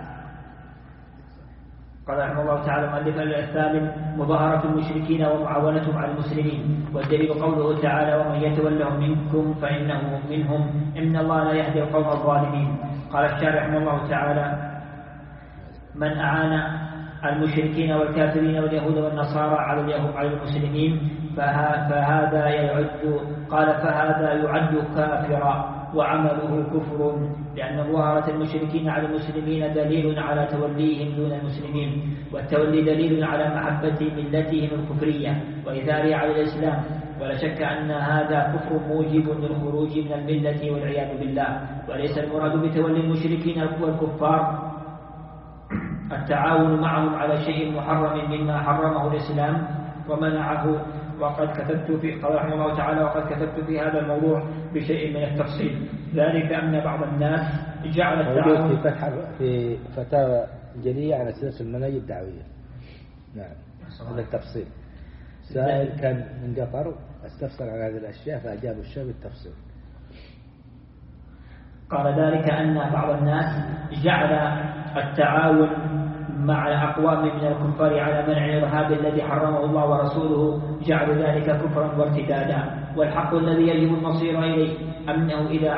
قال رحمه الله تعالى مؤلف الثامن مظاهرة المشركين ومعاونتهم على المسلمين، والدليل قوله تعالى ومن يتولهم منكم فإنه منهم إن الله لا يهدي القوم الظالمين. قال الشارع رحمه الله تعالى من أعان المشركين والكافرين واليهود والنصارى على اليهود على المسلمين فهذا يعد قال فهذا يعد كافرا وعمله كفر، لأن مظاهرة المشركين على المسلمين دليل على توليهم دون المسلمين، والتولي دليل على محبة ملتهم الكفرية وإثارها على الإسلام، ولا شك أن هذا كفر موجب للخروج من الملة والعياذ بالله. وليس المراد بتولي المشركين والكفار التعاون معهم على شيء محرم مما حرمه الإسلام ومنعه. وقد كتبت في قال رحمه الله تعالى وقد كتبت في هذا الموضوع بشيء من التفصيل، ذلك أن بعض الناس جعل التعاون في فتح في فتاوى جلية على أساس المناهج الدعوية. نعم هذا التفصيل. سائل كان من قطر استفسر على هذه الأشياء فأجاب الشيخ بالتفصيل. قال ذلك أن بعض الناس جعل التعاون مع أقوام من الكفار على منع الإرهاب الذي حرمه الله ورسوله جعل ذلك كفرا وارتدادا، والحق الذي يجب المصير إليه أنه إذا,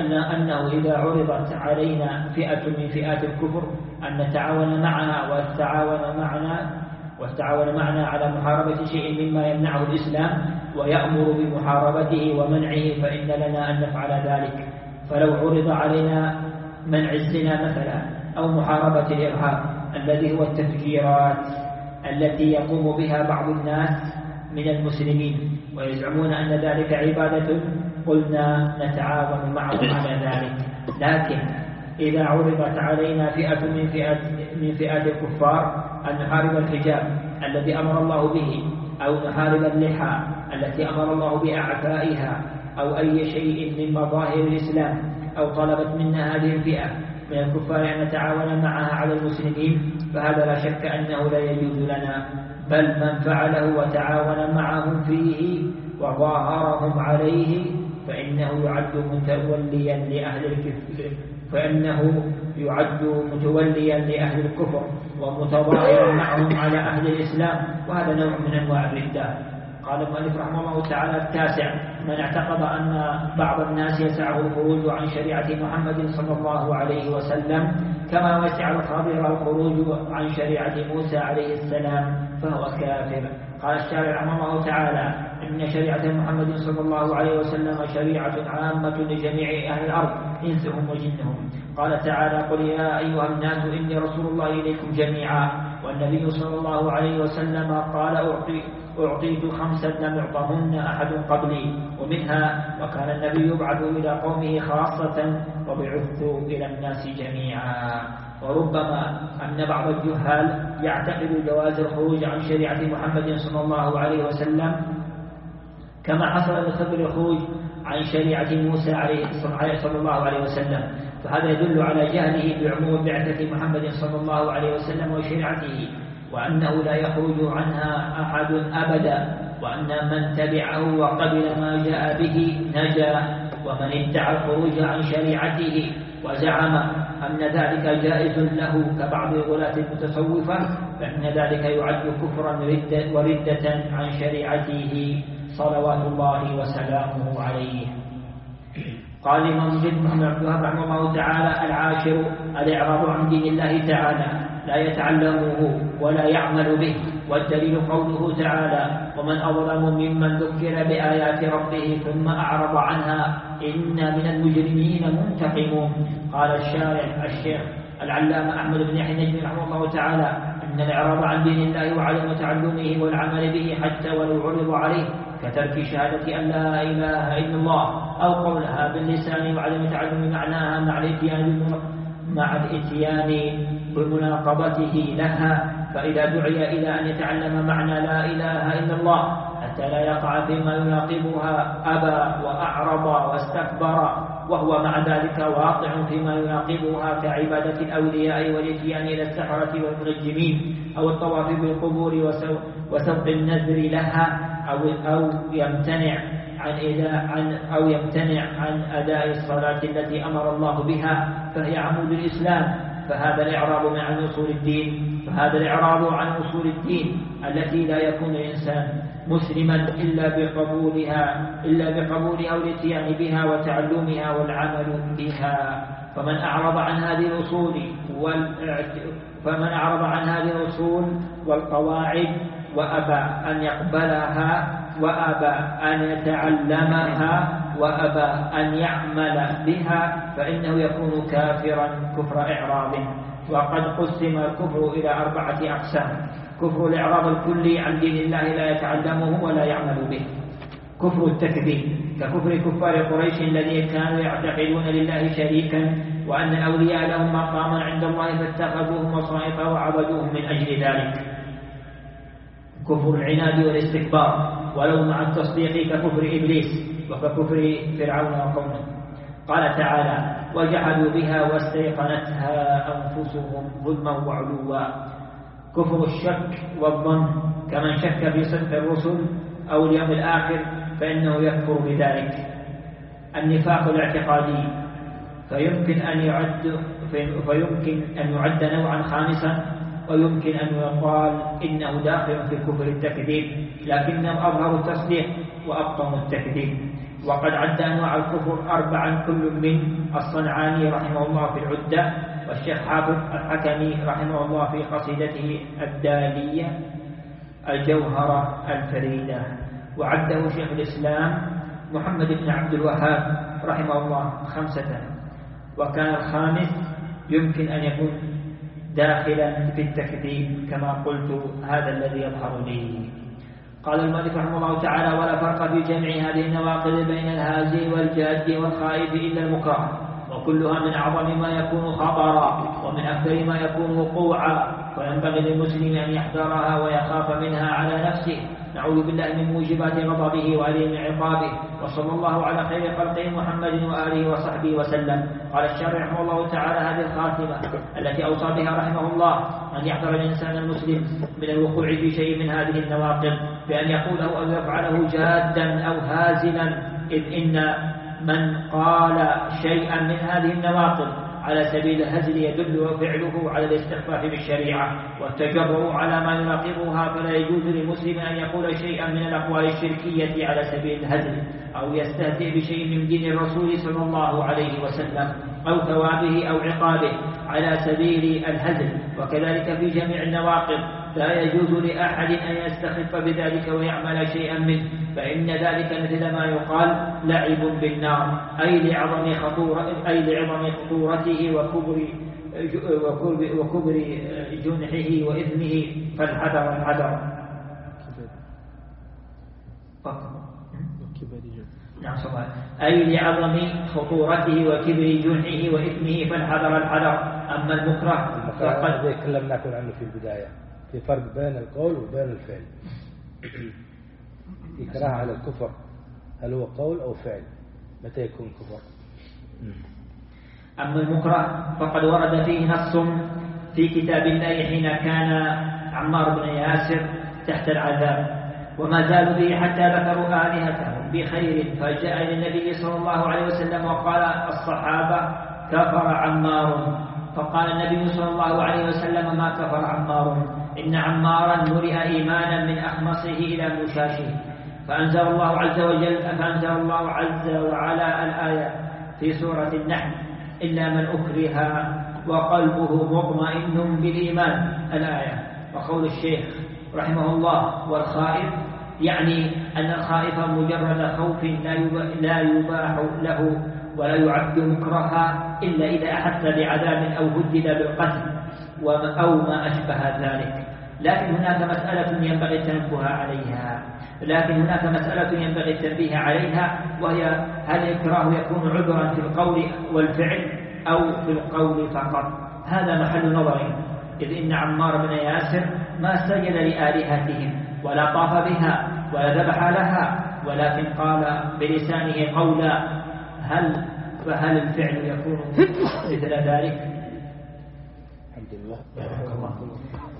أنه إذا عرضت علينا فئة من فئات الكفر أن نتعاون معها والتعاون معنا والتعاون معنا على محاربة شيء مما يمنعه الإسلام ويأمر بمحاربته ومنعه فإن لنا أن نفعل ذلك. فلو عرض علينا منع الزنا مثلا أو محاربة الإرهاب الذي هو التفجيرات التي يقوم بها بعض الناس من المسلمين ويزعمون أن ذلك عبادة، قلنا نتعاون معهم على ذلك. لكن إذا عرضت علينا فئة من فئات من فئات الكفار أن نحارب الحجاب الذي أمر الله به أو نحارب اللحى التي أمر الله بإعفائها أو أي شيء من مظاهر الإسلام أو طلبت منا هذه الفئة من الكفار أن نتعاون معها على المسلمين فهذا لا شك أنه لا يجوز لنا، بل من فعله وتعاون معهم فيه وظاهرهم عليه فإنه يعد متوليا لأهل الكفر فإنه يعد متوليا لأهل الكفر ومتظاهرا معهم على أهل الإسلام، وهذا نوع من أنواع الردة. قال المؤلف رحمه الله تعالى التاسع من اعتقد أن بعض الناس يسعه الخروج عن شريعة محمد صلى الله عليه وسلم كما وسع الخضر الخروج عن شريعة موسى عليه السلام فهو كافر. قال الشارع رحمه الله تعالى إن شريعة محمد صلى الله عليه وسلم شريعة عامة لجميع أهل الأرض إنسهم وجنهم. قال تعالى قل يا أيها الناس إني رسول الله إليكم جميعا، والنبي صلى الله عليه وسلم قال أعطي أعطيت خمسا لم يعطهن أحد قبلي، ومنها وكان النبي يبعث إلى قومه خاصة وبعثت إلى الناس جميعا. وربما أن بعض الجهال يعتقد جواز الخروج عن شريعة محمد صلى الله عليه وسلم كما حصل للخضر الخروج عن شريعة موسى عليه صلى الله عليه وسلم، فهذا يدل على جهله بعموم بعثة محمد صلى الله عليه وسلم وشريعته، وأنه لا يخرج عنها أحد أبدا، وأن من تبعه وقبل ما جاء به نجا، ومن ادعى الخروج عن شريعته وزعم أن ذلك جائز له كبعض الغلاة المتصوفة فإن ذلك يعد كفرا وردة عن شريعته صلوات الله وسلامه عليه. قال الإمام مسلم محمد عبد الوهاب رحمه الله تعالى العاشر الإعراض عن دين الله تعالى لا يتعلمه ولا يعمل به، والدليل قوله تعالى ومن أظلم ممن ذكر بآيات ربه ثم أعرض عنها إنا من المجرمين منتقمون. قال الشارع الشيخ العلامة أحمد بن يحيى النجمي رحمه الله تعالى إن الإعراض عن دين الله وعدم تعلمه والعمل به حتى ولو عرض عليه كترك شهادة أن لا إله إلا الله أو قولها باللسان وعدم تعلم معناها مع الاتيان مع الاتيان بمناقضته لها، فإذا دعي إلى أن يتعلم معنى لا إله إلا الله حتى لا يقع فيما يناقضها أبى وأعرض واستكبر، وهو مع ذلك واقع فيما يناقضها كعبادة الأولياء والاتيان إلى السحرة والمنجمين أو الطواف بالقبور وسوق النذر لها أو, أو يمتنع عن إذا عن أو يمتنع عن أداء الصلاة التي أمر الله بها فهي عمود الإسلام، فهذا الإعراض عن أصول الدين فهذا الإعراض عن أصول الدين التي لا يكون الإنسان مسلما إلا بقبولها إلا بقبولها والاتيان بها وتعلمها والعمل بها. فمن أعرض عن هذه الأصول فمن أعرض عن هذه الأصول والقواعد وأبى أن يقبلها وأبى أن يتعلمها وأبى أن يعمل بها فإنه يكون كافرا كفر إعراض. وقد قسم الكفر إلى أربعة أقسام: كفر الإعراض الكلي عن دين الله لا يتعلمه ولا يعمل به، كفر التكذيب ككفر كفار قريش الذين كانوا يعتقدون لله شريكا وأن الأولياء لهم مقاما عند الله فاتخذوهم وصائفا وعبدوهم من أجل ذلك، كفر العناد والاستكبار ولو مع التصديق ككفر إبليس وككفر فرعون وقومه. قال تعالى: وجحدوا بها واستيقنتها أنفسهم ظلما وعلوا. كفر الشك والظن كمن شك في صدق الرسل أو اليوم الآخر فإنه يكفر بذلك. النفاق الاعتقادي فيمكن أن يعد فيمكن أن يعد نوعا خامسا، ويمكن أن يقال إنه داخل في كفر التكذيب لكنهم أظهروا التصديق وأبطنوا التكذيب. وقد عد أنواع الكفر أربعا كل من الصنعاني رحمه الله في العدة، والشيخ حافظ الحكمي رحمه الله في قصيدته الدالية الجوهرة الفريدة، وعده شيخ الإسلام محمد بن عبد الوهاب رحمه الله خمسة. وكان الخامس يمكن أن يكون داخلا في التكذيب كما قلت، هذا الذي يظهر لي. قال المؤلف رحمه الله تعالى: ولا فرق في جميع هذه النواقض بين الهازل والجاد والخائف إلا المكره، وكلها من أعظم ما يكون خطرا ومن أكثر ما يكون وقوعا، وينبغي للمسلم أن يحذرها ويخاف منها على نفسه. نعوذ بالله من موجبات غضبه وأليم عقابه. وصلى الله على خير خلقه محمد وآله وصحبه وسلم. قال الشارع رحمه الله تعالى: هذه الخاتمة التي أوصى بها رحمه الله أن يحذر الإنسان المسلم من الوقوع في شيء من هذه النواقض بأن يقوله أو يفعله جادا أو هازلا، إذ إن من قال شيئا من هذه النواقض على سبيل الهزل يدل فعله على الاستخفاف بالشريعة والتجرؤ على ما يناقضها، فلا يجوز للمسلم أن يقول شيئا من الأقوال الشركية على سبيل الهزل أو يستهزئ بشيء من دين الرسول صلى الله عليه وسلم أو ثوابه أو عقابه على سبيل الهزل. وكذلك في جميع النواقض لا يجوز لأحد أن يستخف بذلك ويعمل شيئا منه، فإن ذلك مثل ما يقال لعب بالنار، أي لعظم خطورة أي لعظم خطورته وكبر وكبر جنحه وإثمه، فالحذر الحذر. نعم صحيح. أي لعظم خطورته وكبر جنحه وإثمه فالحذر الحذر. أما المكره فقد تكلمناكم عنه في البداية، في فرق بين القول وبين الفعل. إكراه على الكفر هل هو قول أو فعل؟ متى يكون كفر؟ أما المكره فقد ورد فيه نص في كتاب الله حين كان عمار بن ياسر تحت العذاب، وما زالوا به حتى ذكروا آلهتهم بخير، فجاء إلى النبي صلى الله عليه وسلم وقال الصحابة: كفر عمار. فقال النبي صلى الله عليه وسلم: ما كفر عمار، إن عمارا مرئ إيمانا من أخمصه إلى مشاشه. فأنزل الله عز وجل فأنزل الله عز وعلا الآية في سورة النحل: إلا من أكره وقلبه مطمئن بالإيمان، الآية. وقول الشيخ رحمه الله: والخائف يعني أن الخائف مجرد خوف لا يباح له ولا يعد مكرها إلا إذا أحس بعذاب أو هدد بالقتل أو ما أشبه ذلك. لكن هناك مسألة ينبغي التنبه عليها لكن هناك مسألة ينبغي التنبيه عليها وهي: هل الإكراه يكون عذرا في القول والفعل أو في القول فقط؟ هذا محل نظر، إذ إن عمار بن ياسر ما سجد لآلهتهم ولا طاف بها ولا ذبح لها، ولكن قال بلسانه قولا، هل فهل الفعل يكون مثل ذلك؟ الحمد لله.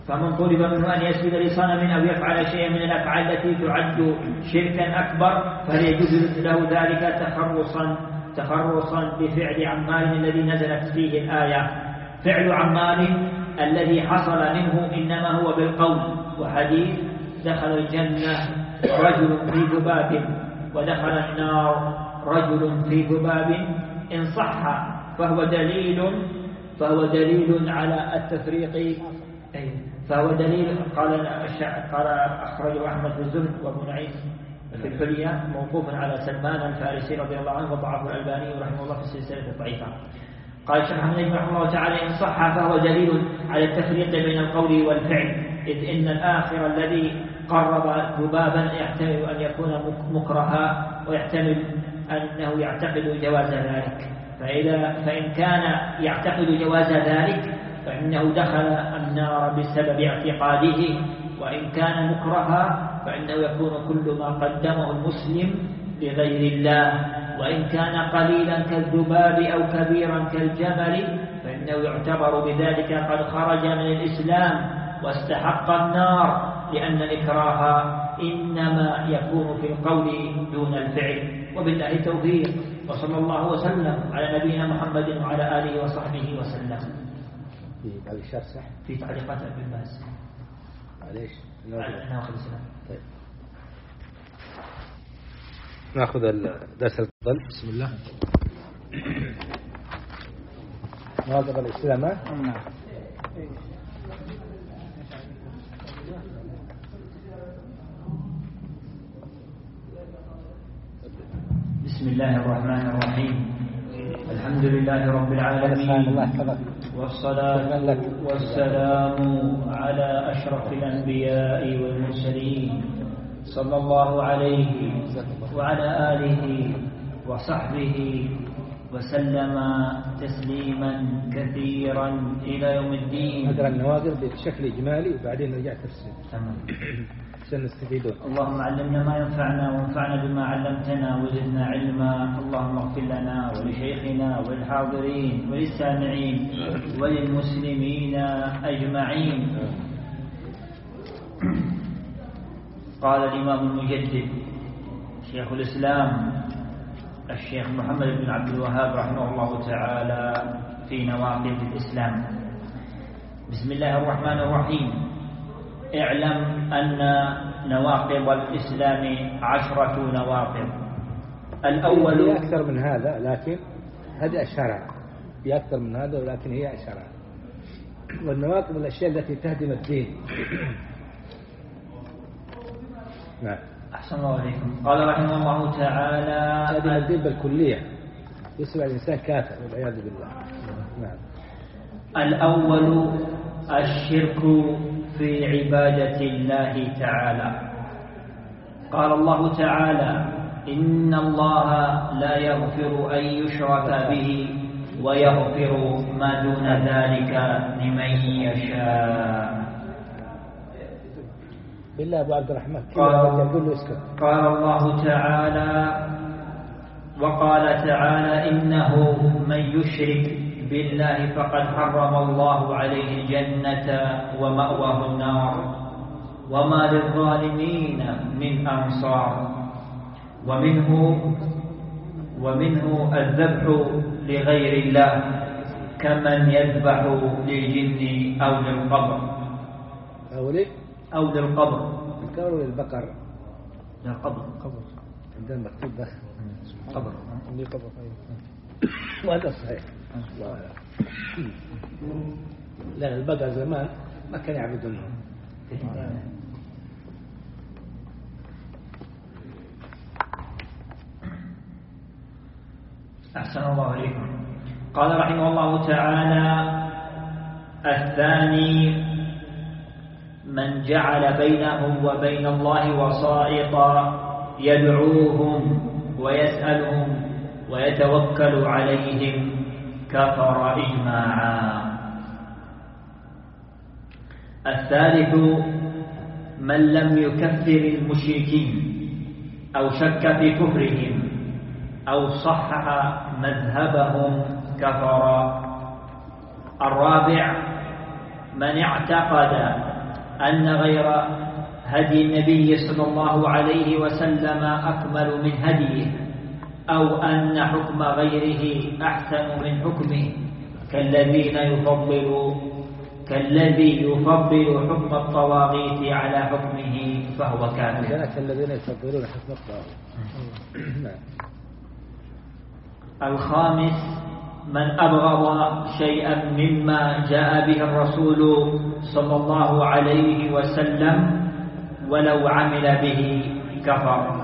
فمن طلب منه أن يسجد لصنم أو يفعل شيئا من الأفعال التي تعد شركا أكبر فليجوز له ذلك تخرصا تخرصا بفعل عمار الذي نزلت فيه الآية. فعل عمار الذي حصل منه إنما هو بالقول، وحديث دخل الجنة رجل في ذباب ودخل النار رجل في ذباب إن صح فهو دليل فهو دليل على التفريق. فهو دليل قال قال أخرجه أحمد بن الزهد وابو نعيم في الحلية موقوف على سلمان الفارسي رضي الله عنه وضعفه الألباني رحمه الله في السلسلة الضعيفة. قال الشيخ محمد رحمه الله تعالى إن صح فهو دليل على التفريق بين القول والفعل، إذ إن الآخر الذي قرب ذبابا يحتمل أن يكون مكرها ويحتمل أنه يعتقد جواز ذلك، فإذا فإن كان يعتقد جواز ذلك فإنه دخل النار بسبب اعتقاده، وإن كان مكرها فإنه يكون كل ما قدمه المسلم لغير الله، وإن كان قليلا كالذباب أو كبيرا كالجمل فإنه يعتبر بذلك قد خرج من الإسلام واستحق النار، لأن الإكراه إنما يكون في القول دون الفعل. وبالله التوفيق، وصلى الله وسلم على نبينا محمد وعلى آله وصحبه وسلم. في هذا الشرح صح؟ في تعليقات ابن باز. معليش ناخذ السلام. طيب ناخذ الدرس الفضل. بسم الله. نواقض الإسلام. نعم. بسم الله الرحمن الرحيم. الحمد لله رب العالمين، والصلاة والسلام على أشرف الأنبياء والمرسلين صلى الله عليه وعلى آله وصحبه وسلم تسليما كثيرا إلى يوم الدين. نقرأ النواقض بشكل إجمالي وبعدين نرجع تفسير. تمام. سنستفيدون. اللهم علمنا ما ينفعنا وانفعنا بما علمتنا وزدنا علما. اللهم اغفر لنا ولشيخنا وللحاضرين وللسامعين وللمسلمين أجمعين. قال الإمام المجدد شيخ الإسلام الشيخ محمد بن عبد الوهاب رحمه الله تعالى في نواقض الإسلام. بسم الله الرحمن الرحيم. اعلم أن نواقض الإسلام عشرة نواقض. الأول هي أكثر من هذا لكن هذه أشهرها، هي أكثر من هذا ولكن هي أشهرها. والنواقض الأشياء التي تهدم الدين. نعم. أحسن الله عليكم. قال رحمه الله تعالى تهدم الدين بالكلية، يصبح الإنسان كافر والعياذ بالله. نعم. الأول الشرك في عبادة الله تعالى. قال الله تعالى إن الله لا يغفر أن يشرك به ويغفر ما دون ذلك لمن يشاء. بالله أبو عبد الرحمن قال, قال الله تعالى وقال تعالى إنه من يشرك بالله فقد حرم الله عليه الجنة ومأواه النار وما للظالمين من أنصار. ومنه ومنه الذبح لغير الله كمن يذبح للجن أو للقبر أو لي أو للقبر الكور للبقر للقبر قبر عندنا مكتوب بس قبر عندي قبر. وهذا صحيح. لا البقر زمان ما كان يعبدونهم. أحسن الله عليكم. قال رحمه الله تعالى الثاني من جعل بينه وبين الله وسائطا يدعوهم ويسألهم ويتوكل عليهم كفر إجماعا. الثالث من لم يكفر المشركين أو شك في كفرهم أو صحح مذهبهم كفر. الرابع من اعتقد أن غير هدي النبي صلى الله عليه وسلم أكمل من هديه، أو أن حكم غيره أحسن من حكمه، كالذين يفضل كالذي يفضل حكم الطواغيت على حكمه فهو كافر. كالذين يفضلون حكم الطواغيت. الخامس: من أبغض شيئا مما جاء به الرسول صلى الله عليه وسلم ولو عمل به كفر.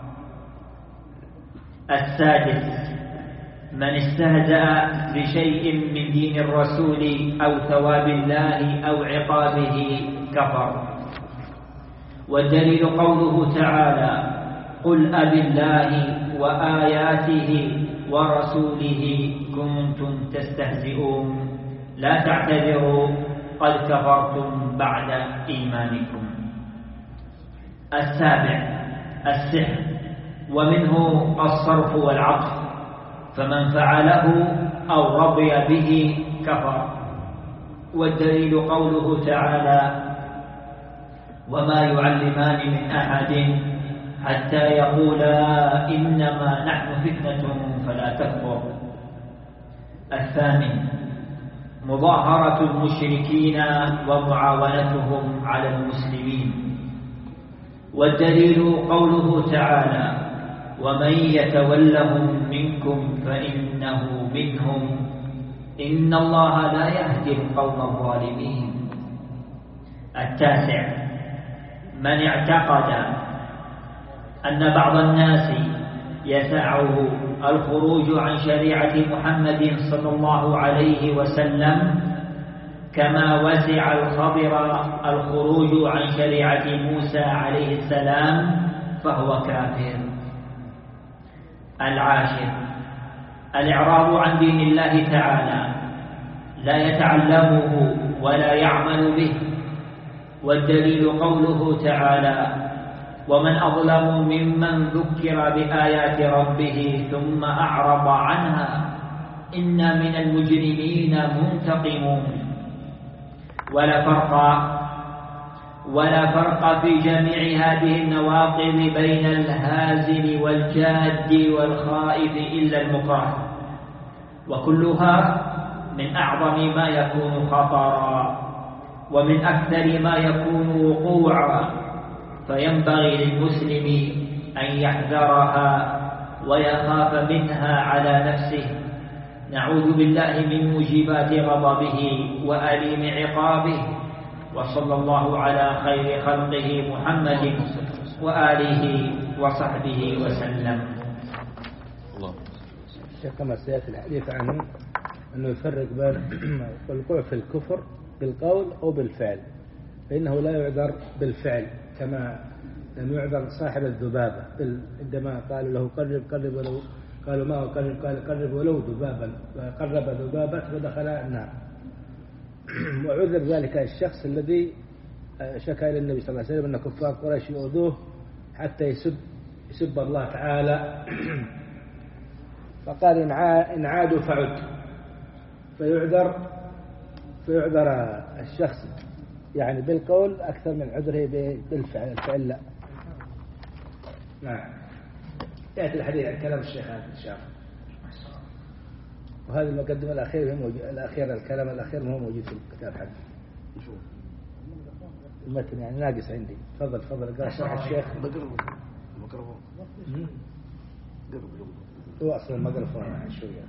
السادس: من استهزأ بشيء من دين الرسول أو ثواب الله أو عقابه كفر. والدليل قوله تعالى: قل أبالله وآياته ورسوله كنتم تستهزئون لا تعتذروا قد كفرتم بعد إيمانكم. السابع: السحر، ومنه الصرف والعطف، فمن فعله أو رضي به كفر. والدليل قوله تعالى: وما يعلمان من أحد حتى يقولا إنما نحن فتنة فلا تكفر. الثامن: مظاهرة المشركين ومعاونتهم على المسلمين. والدليل قوله تعالى: ومن يتولهم منكم فإنه منهم إن الله لا يهدي القوم الظالمين. التاسع: من اعتقد أن بعض الناس يسعه الخروج عن شريعة محمد صلى الله عليه وسلم كما وسع الخضر الخروج عن شريعة موسى عليه السلام فهو كافر. العاشر: الإعراض عن دين الله تعالى، لا يتعلمه ولا يعمل به. والدليل قوله تعالى: ومن أظلم ممن ذكر بآيات ربه ثم أعرض عنها إنا من المجرمين منتقمون. ولا فرق ولا فرق في جميع هذه النواقض بين الهازل والجاد والخائف إلا المكره، وكلها من أعظم ما يكون خطرا ومن أكثر ما يكون وقوعا، فينبغي للمسلم أن يحذرها ويخاف منها على نفسه. نعوذ بالله من موجبات غضبه وأليم عقابه. وصلى الله على خير خلقه محمد وآله وصحبه وسلم. الشيخ كما سيأتي الحديث عنه أنه يفرق بين الوقوع في الكفر بالقول أو بالفعل، فإنه لا يعذر بالفعل كما لم يعذر صاحب الذبابة عندما قالوا له قرب قرب ولو قالوا ما هو قرب قال قرب ولو ذبابا، فقرب ذبابة فدخل النار. وعذر ذلك الشخص الذي شكى إلى النبي صلى الله عليه وسلم أن كفار قريش يؤذوه حتى يسب يسب الله تعالى، فقال إن عادوا فعد، فيعذر فيعذر الشخص يعني بالقول أكثر من عذره بالفعل. الفعل لا. نعم. يأتي الحديث عن كلام الشيخ هذا إن شاء الله. وهذه المقدمة الأخيرة الأخيرة الكلام الأخير ما هو موجود في الكتاب حقه. المتن يعني ناقص عندي. تفضل تفضل قال شرح الشيخ. الميكروفون. هو أصلا الميكروفون يعني شوية.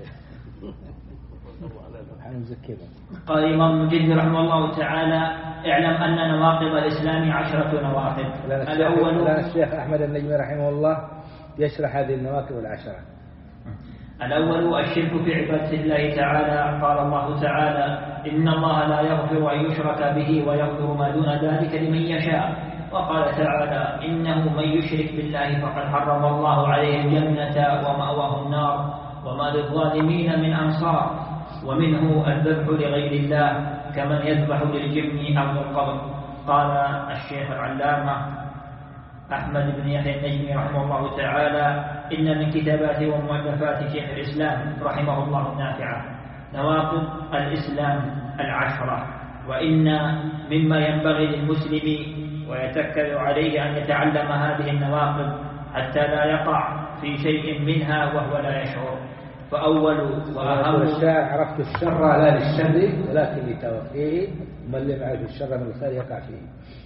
قال الإمام المجد رحمه الله تعالى: اعلم أن نواقض الإسلام عشرة نواقض. الأول الشيخ أحمد النجمي رحمه الله يشرح هذه النواقض العشرة. الأول الشرك في عبادة الله تعالى. قال الله تعالى: إن الله لا يغفر أن يشرك به ويغفر ما دون ذلك لمن يشاء. وقال تعالى: إنه من يشرك بالله فقد حرم الله عليه الجنة ومأواه النار وما للظالمين من أنصار. ومنه الذبح لغير الله كمن يذبح للجن أو للقبر. قال الشيخ العلامة أحمد بن يحيى النجمي رحمه الله تعالى: إن من كتابات ومؤلفات شيخ الإسلام رحمه الله النافعة نواقض الإسلام العشرة، وإن مما ينبغي للمسلم ويتكل عليه أن يتعلم هذه النواقض حتى لا يقع في شيء منها وهو لا يشعر. فأول وأهم عرفت الشر لا للشر ولكن لتوقيه، من لم يعرف الشر من الخير يقع فيه.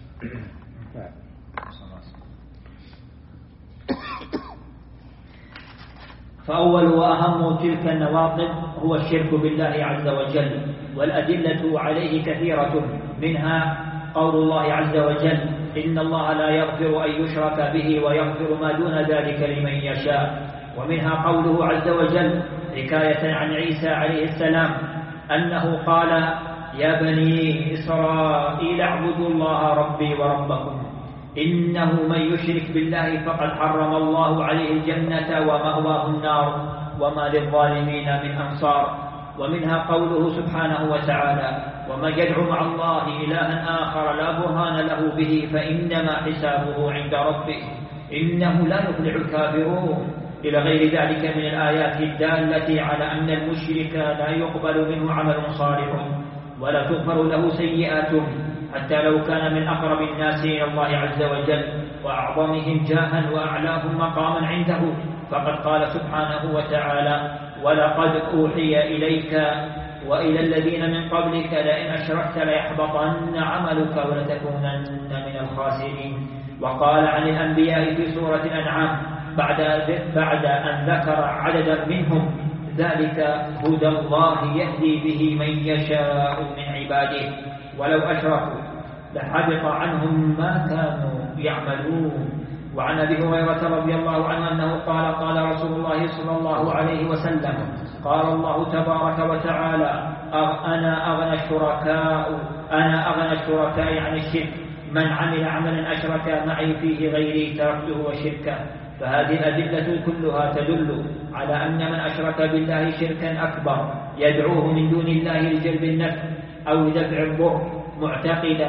فأول وأهم تلك النواقض هو الشرك بالله عز وجل، والأدلة عليه كثيرة، منها قول الله عز وجل: إن الله لا يغفر أن يشرك به ويغفر ما دون ذلك لمن يشاء. ومنها قوله عز وجل حكاية عن عيسى عليه السلام أنه قال: يا بني إسرائيل اعبدوا الله ربي وربكم إنه من يشرك بالله فقد حرم الله عليه الجنة ومأواه النار وما للظالمين من أنصار. ومنها قوله سبحانه وتعالى: ومن يدعو مع الله إلها آخر لا برهان له به فإنما حسابه عند ربه إنه لا يفلح الكافرون، إلى غير ذلك من الآيات الدالة على أن المشرك لا يقبل منه عمل صالح ولا تغفر له سيئاته حتى لو كان من أقرب الناس إلى الله عز وجل وأعظمهم جاها وأعلاهم مقاما عنده. فقد قال سبحانه وتعالى: ولقد أوحي إليك وإلى الذين من قبلك لئن أشركت ليحبطن عملك ولتكونن من الخاسرين. وقال عن الأنبياء في سورة الأنعام بعد بعد أن ذكر عددا منهم: ذلك هدى الله يهدي به من يشاء من عباده ولو أشركوا لحبط عنهم ما كانوا يعملون. وعن أبي هريرة رضي الله عنه أنه قال: قال رسول الله صلى الله عليه وسلم: قال الله تبارك وتعالى: أنا أغنى الشركاء أنا أغنى الشركاء عن الشرك، من عمل عملا أشرك معي فيه غيري تركته وشركه. فهذه الأدلة كلها تدل على أن من أشرك بالله شركا أكبر يدعوه من دون الله لجلب النفع أو دفع الضر معتقدا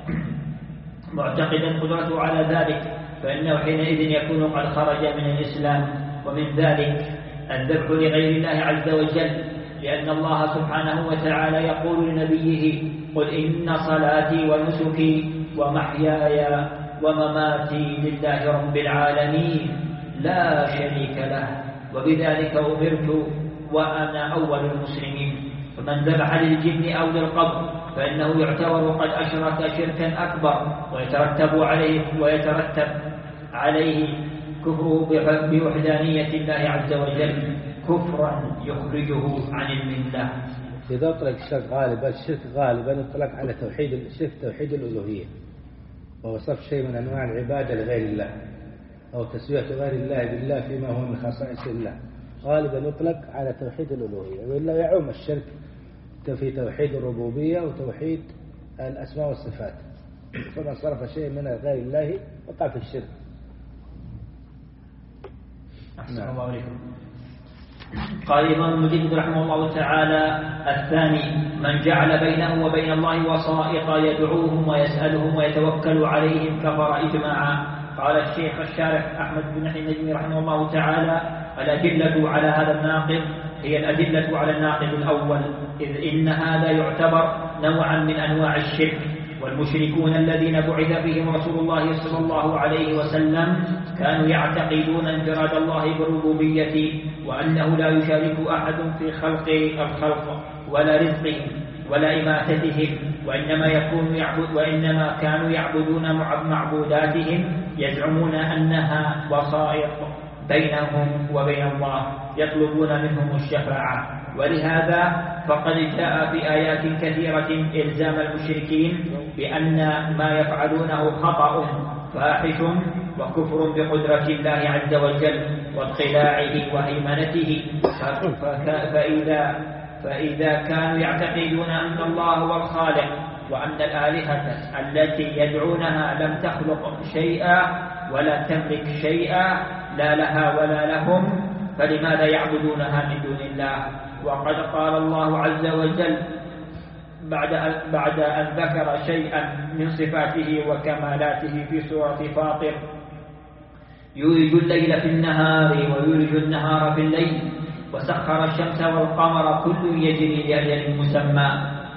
معتقدا قدرته على ذلك، فإنه حينئذ يكون قد خرج من الإسلام. ومن ذلك الذبح لغير الله عز وجل، لأن الله سبحانه وتعالى يقول لنبيه: قل إن صلاتي ونسكي ومحياي ومماتي لله رب العالمين لا شريك له وبذلك أمرت وأنا أول المسلمين. فمن ذبح للجن أو للقبر فإنه يعتبر قد أشرك شركا أكبر ويترتب عليه ويترتب عليه كفره بوحدانية الله عز وجل كفرا يخرجه عن الملة. إذا أطلق الشرك غالبا الشرك غالبا يطلق على توحيد الشرك توحيد الألوهية، وهو صرف شيء من أنواع العبادة لغير الله أو تسوية غير الله بالله فيما هو من خصائص الله، غالبا يطلق على توحيد الألوهية. وإلا يعم الشرك في توحيد الربوبية وتوحيد الأسماء والصفات، فمن صرف شيء من غير الله وقع في الشرك. أحسن الله عليكم. قال الإمام المجدد رحمه الله تعالى: الثاني من جعل بينه وبين الله وسائط يدعوهم ويسألهم ويتوكل عليهم كفر إجماعا. قال الشيخ الشارح أحمد بن يحيى النجمي رحمه الله تعالى: الأدلة على هذا الناقض هي الأدلة على الناقض الأول، إذ إن هذا يعتبر نوعا من أنواع الشرك. والمشركون الذين بعث بهم رسول الله صلى الله عليه وسلم كانوا يعتقدون انفراد الله بالربوبية وأنه لا يشارك أحد في خلق الخلق ولا رزقهم ولا إماتتهم، وإنما, يكون يعبد وإنما كانوا يعبدون معبوداتهم يزعمون أنها وسائط بينهم وبين الله يطلبون منهم الشفاعة. ولهذا فقد جاء في آيات كثيرة إلزام المشركين بأن ما يفعلونه خطأ فاحش وكفر بقدرة الله عز وجل واطلاعه وهيمنته. فإذا, فإذا كانوا يعتقدون أن الله هو الخالق وأن الآلهة التي يدعونها لم تخلق شيئا ولا تملك شيئا لا لها ولا لهم، فلماذا يعبدونها من دون الله؟ وقد قال الله عز وجل بعد بعد أن ذكر شيئا من صفاته وكمالاته في سورة فاطر: يولج الليل في النهار ويولج النهار في الليل وسخر الشمس والقمر كل يجري لأجل مسمى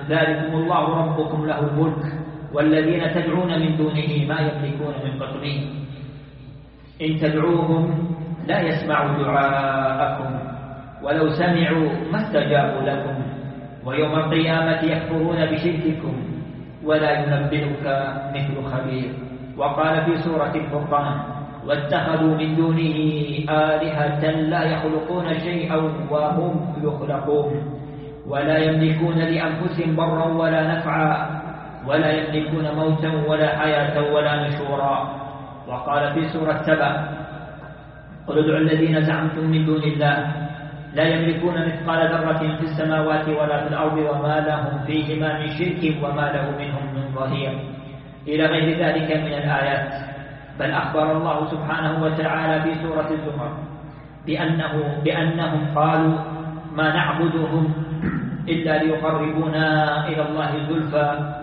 ذلكم الله ربكم له الملك والذين تدعون من دونه ما يملكون من قطمير إن تدعوهم لا يسمعوا دعاءكم ولو سمعوا ما استجابوا لكم ويوم القيامة يكفرون بشرككم ولا ينبئك مثل خبير. وقال في سورة الفرقان واتخذوا من دونه آلهة لا يخلقون شيئا وهم يخلقون ولا يملكون لأنفسهم ضرا ولا نفعا ولا يملكون موتا ولا حياة ولا نشورا. وقال في سورة سبأ قل ادعوا الذين زعمتم من دون الله لا يملكون مثقال ذرة في السماوات ولا في الأرض وما لهم فيهما من شرك وما له منهم من ظهير إلى غير ذلك من الآيات. بل أخبر الله سبحانه وتعالى في سورة الزمر بأنه بأنهم قالوا ما نعبدهم إلا ليقربونا إلى الله زلفى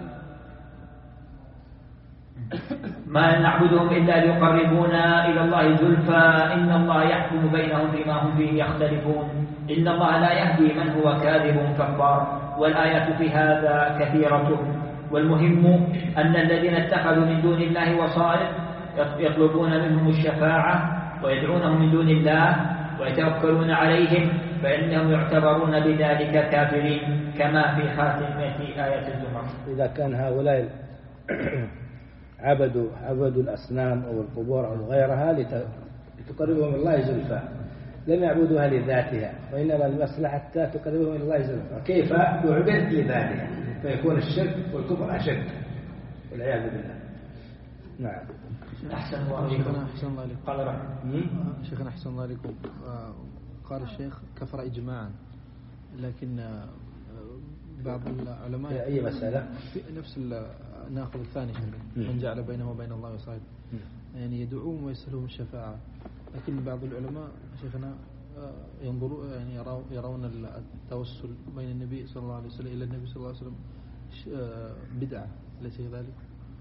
ما نعبدهم إلا ليقربونا إلى الله زلفى إن الله يحكم بينهم فيما هم فيه يختلفون إن الله لا يهدي من هو كاذب كفار. والآيات في هذا كثيرة. والمهم أن الذين اتخذوا من دون الله وصائر يطلبون منهم الشفاعة ويدعونهم من دون الله ويتوكلون عليهم فإنهم يعتبرون بذلك كافرين كما في خاتمة آية الزمر. إذا كان هؤلاء عبدوا عبدوا الأصنام أو القبور أو غيرها لتقربهم الله زلفى لم يعبدوها لذاتها وإنما المصلحة حتى تقربهم الله زلفى. كيف تعبد لذاتها فيكون الشرك والكفر أشد والعياذ بالله. نعم. أحسن الله عليكم. أحسن الله عليكم. قال شيخنا أحسن الله عليكم. قال الشيخ كفر إجماعا لكن بعض العلماء أي مسألة في نفس ناخذ الثاني من جعل بينه وبين الله وصائد يعني يدعوهم ويسألهم الشفاعة. لكن بعض العلماء شيخنا ينظروا يعني يرون التوسل بين النبي صلى الله عليه وسلم إلى النبي صلى الله عليه وسلم بدعة أليس كذلك؟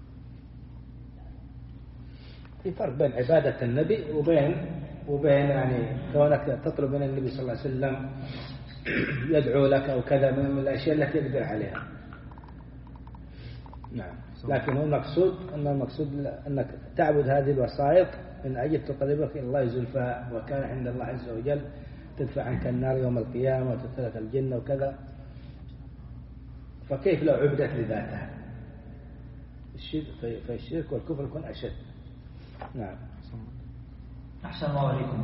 في فرق بين عبادة النبي وبين وبين يعني كونك تطلب من النبي صلى الله عليه وسلم يدعو لك أو كذا من الأشياء التي يقدر عليها. نعم. لكن هو المقصود أن المقصود أنك تعبد هذه الوسائط من أجل تقربك إلى الله زلفى وكان عند الله عز وجل تدفع عنك النار يوم القيامة وتدخلك الجنة وكذا. فكيف لو عبدت لذاتها؟ فالشرك والكفر يكون أشد. نعم. أحسن الله عليكم.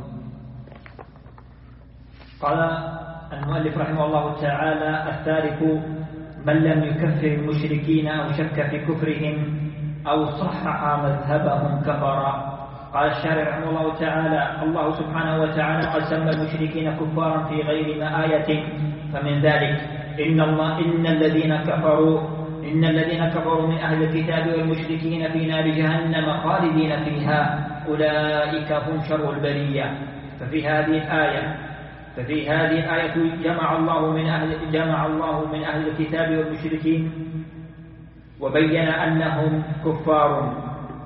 قال المؤلف رحمه الله تعالى الثالث من لم يكفر المشركين أو شك في كفرهم أو صحح مذهبهم كفر. قال الشارع رحمه الله تعالى الله سبحانه وتعالى قد سمى المشركين كفارا في غير ما آية فمن ذلك إن الله إن الذين كفروا إن الذين كفروا من أهل الكتاب والمشركين في نار جهنم خالدين فيها أولئك هم شر البرية. ففي هذه الآية ففي هذه الآية جمع الله من أهل جمع الله من أهل الكتاب والمشركين وبين أنهم كفار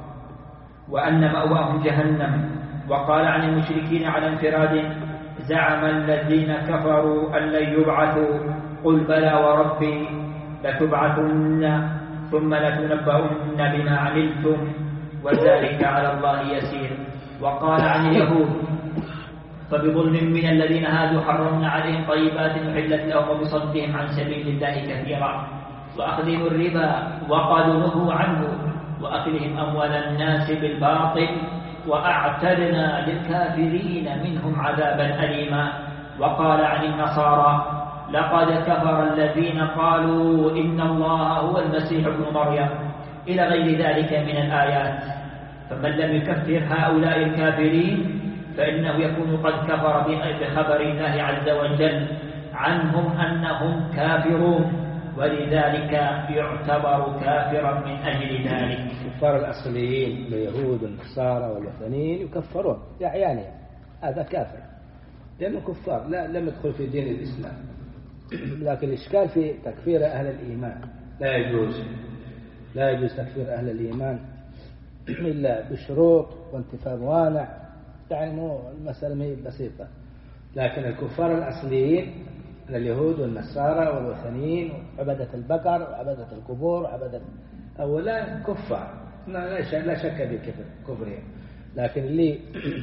وأن مأواهم جهنم. وقال عن المشركين على انفراد زعم الذين كفروا أن لن يبعثوا قل بلى وربي لتبعثن ثم لتنبؤن بما عملتم وذلك على الله يسير. وقال عن اليهود فبظلم من الذين هادوا حرمنا عليهم طيبات أحلت لهم وبصدهم عن سبيل الله كثيرا وأخذهم الربا وقد نهوا عنه وأكلهم أموال الناس بالباطل وأعتدنا للكافرين منهم عذابا أليما. وقال عن النصارى لقد كفر الذين قالوا إن الله هو المسيح ابن مريم إلى غير ذلك من الآيات. فمن لم يكفر هؤلاء الكافرين فإنه يكون قد كفر بخبر الله عز وجل عنهم أنهم كافرون ولذلك يعتبر كافرا من أجل ذلك. الكفار الأصليين اليهود والنصارى والوثنيين يكفرون بأعيانهم هذا كافر لأنه كفار لا لم يدخل في دين الإسلام. لكن الإشكال في تكفير أهل الإيمان لا يجوز لا يجوز تكفير أهل الإيمان إلا بشروط وانتفاء موانع يعني مو المسألة ما هي بسيطة. لكن الكفار الأصليين من اليهود والنصارى والوثنيين وعبدة البقر وعبدة القبور وعبدة هؤلاء كفار لا شك بكفر كفرهم. لكن اللي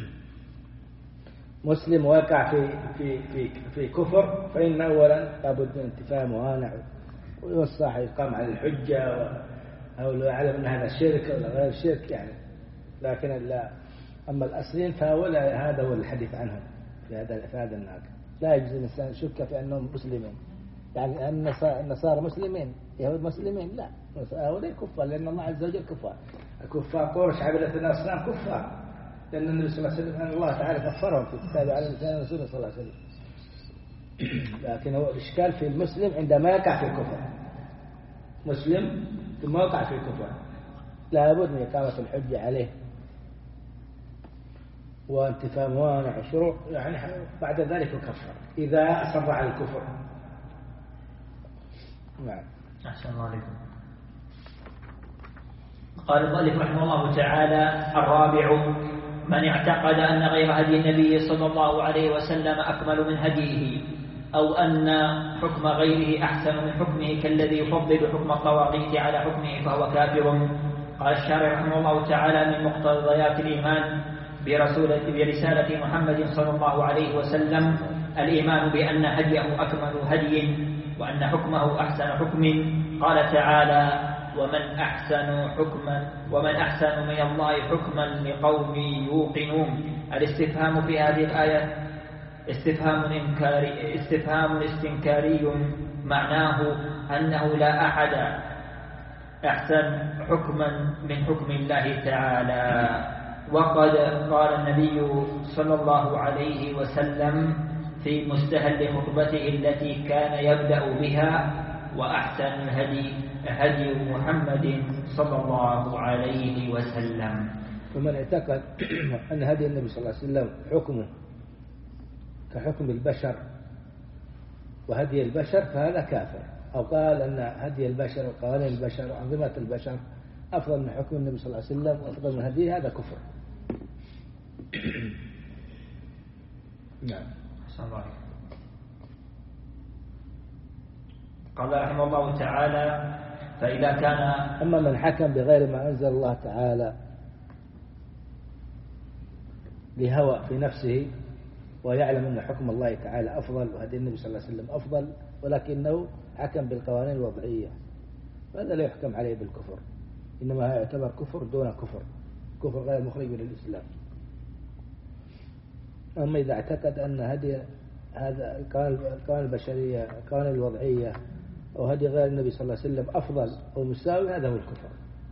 مسلم وقع في في في في كفر فإن أولا لابد من انتفاء موانع ويوصح يقام على الحجة أو لو يعلم أن هذا شرك ولا غير شرك يعني. لكن لا أما الأصلين فهؤلاء هذا هو الحديث عنهم في هذا في هذا الناقة. لا يجوز الإنسان يشك في أنهم مسلمين يعني النصارى مسلمين يهود مسلمين لا هؤلاء كفار لأن الله عز وجل كفار. كفار قريش عبدة الأصنام كفار لأن النبي صلى الله عليه وسلم أن الله تعالى كفرهم في كتابه على لسان رسوله صلى الله عليه وسلم. لكن هو الإشكال في المسلم عندما يقع في الكفر مسلم ثم يقع في الكفر لا بد من إقامة الحجة عليه وانتفاء موانع الشروع يعني بعد ذلك يكفر إذا أصر على الكفر. نعم. أحسن الله عليكم. قال المؤلف رحمه الله تعالى: الرابع من اعتقد أن غير هدي النبي صلى الله عليه وسلم أكمل من هديه أو أن حكم غيره أحسن من حكمه كالذي يفضل حكم الطواغيت على حكمه فهو كافر. قال الشارع رحمه الله تعالى: من مقتضيات الإيمان برسالة محمد صلى الله عليه وسلم الإيمان بأن هديه أكمل هدي وأن حكمه أحسن حكم. قال تعالى: ومن أحسن حكما ومن أحسن من الله حكما لقوم يوقنون. الاستفهام في هذه الآية استفهام إنكاري استفهام استنكاري معناه أنه لا أحد أحسن حكما من حكم الله تعالى. وقد قال النبي صلى الله عليه وسلم في مستهل خطبته التي كان يبدأ بها: وأحسن الهدي هدي محمد صلى الله عليه وسلم. ومن اعتقد أن هدي النبي صلى الله عليه وسلم حكمه كحكم البشر وهدي البشر فهذا كافر. أو قال أن هدي البشر وقوانين البشر وأنظمة البشر أفضل من حكم النبي صلى الله عليه وسلم وأفضل من هديه هذا كفر. نعم. قال رحمه الله تعالى: فإذا كان أما من حكم بغير ما أنزل الله تعالى لهوى في نفسه ويعلم أن حكم الله تعالى أفضل وهدي النبي صلى الله عليه وسلم أفضل ولكنه حكم بالقوانين الوضعية فهذا لا يحكم عليه بالكفر إنما يعتبر كفر دون كفر كفر غير مخرج من الإسلام. أما إذا اعتقد أن هدي هذا القوانين البشرية القوانين الوضعية أو هدي غير النبي صلى الله عليه وسلم أفضل أو مساوي هذا هو الكفر.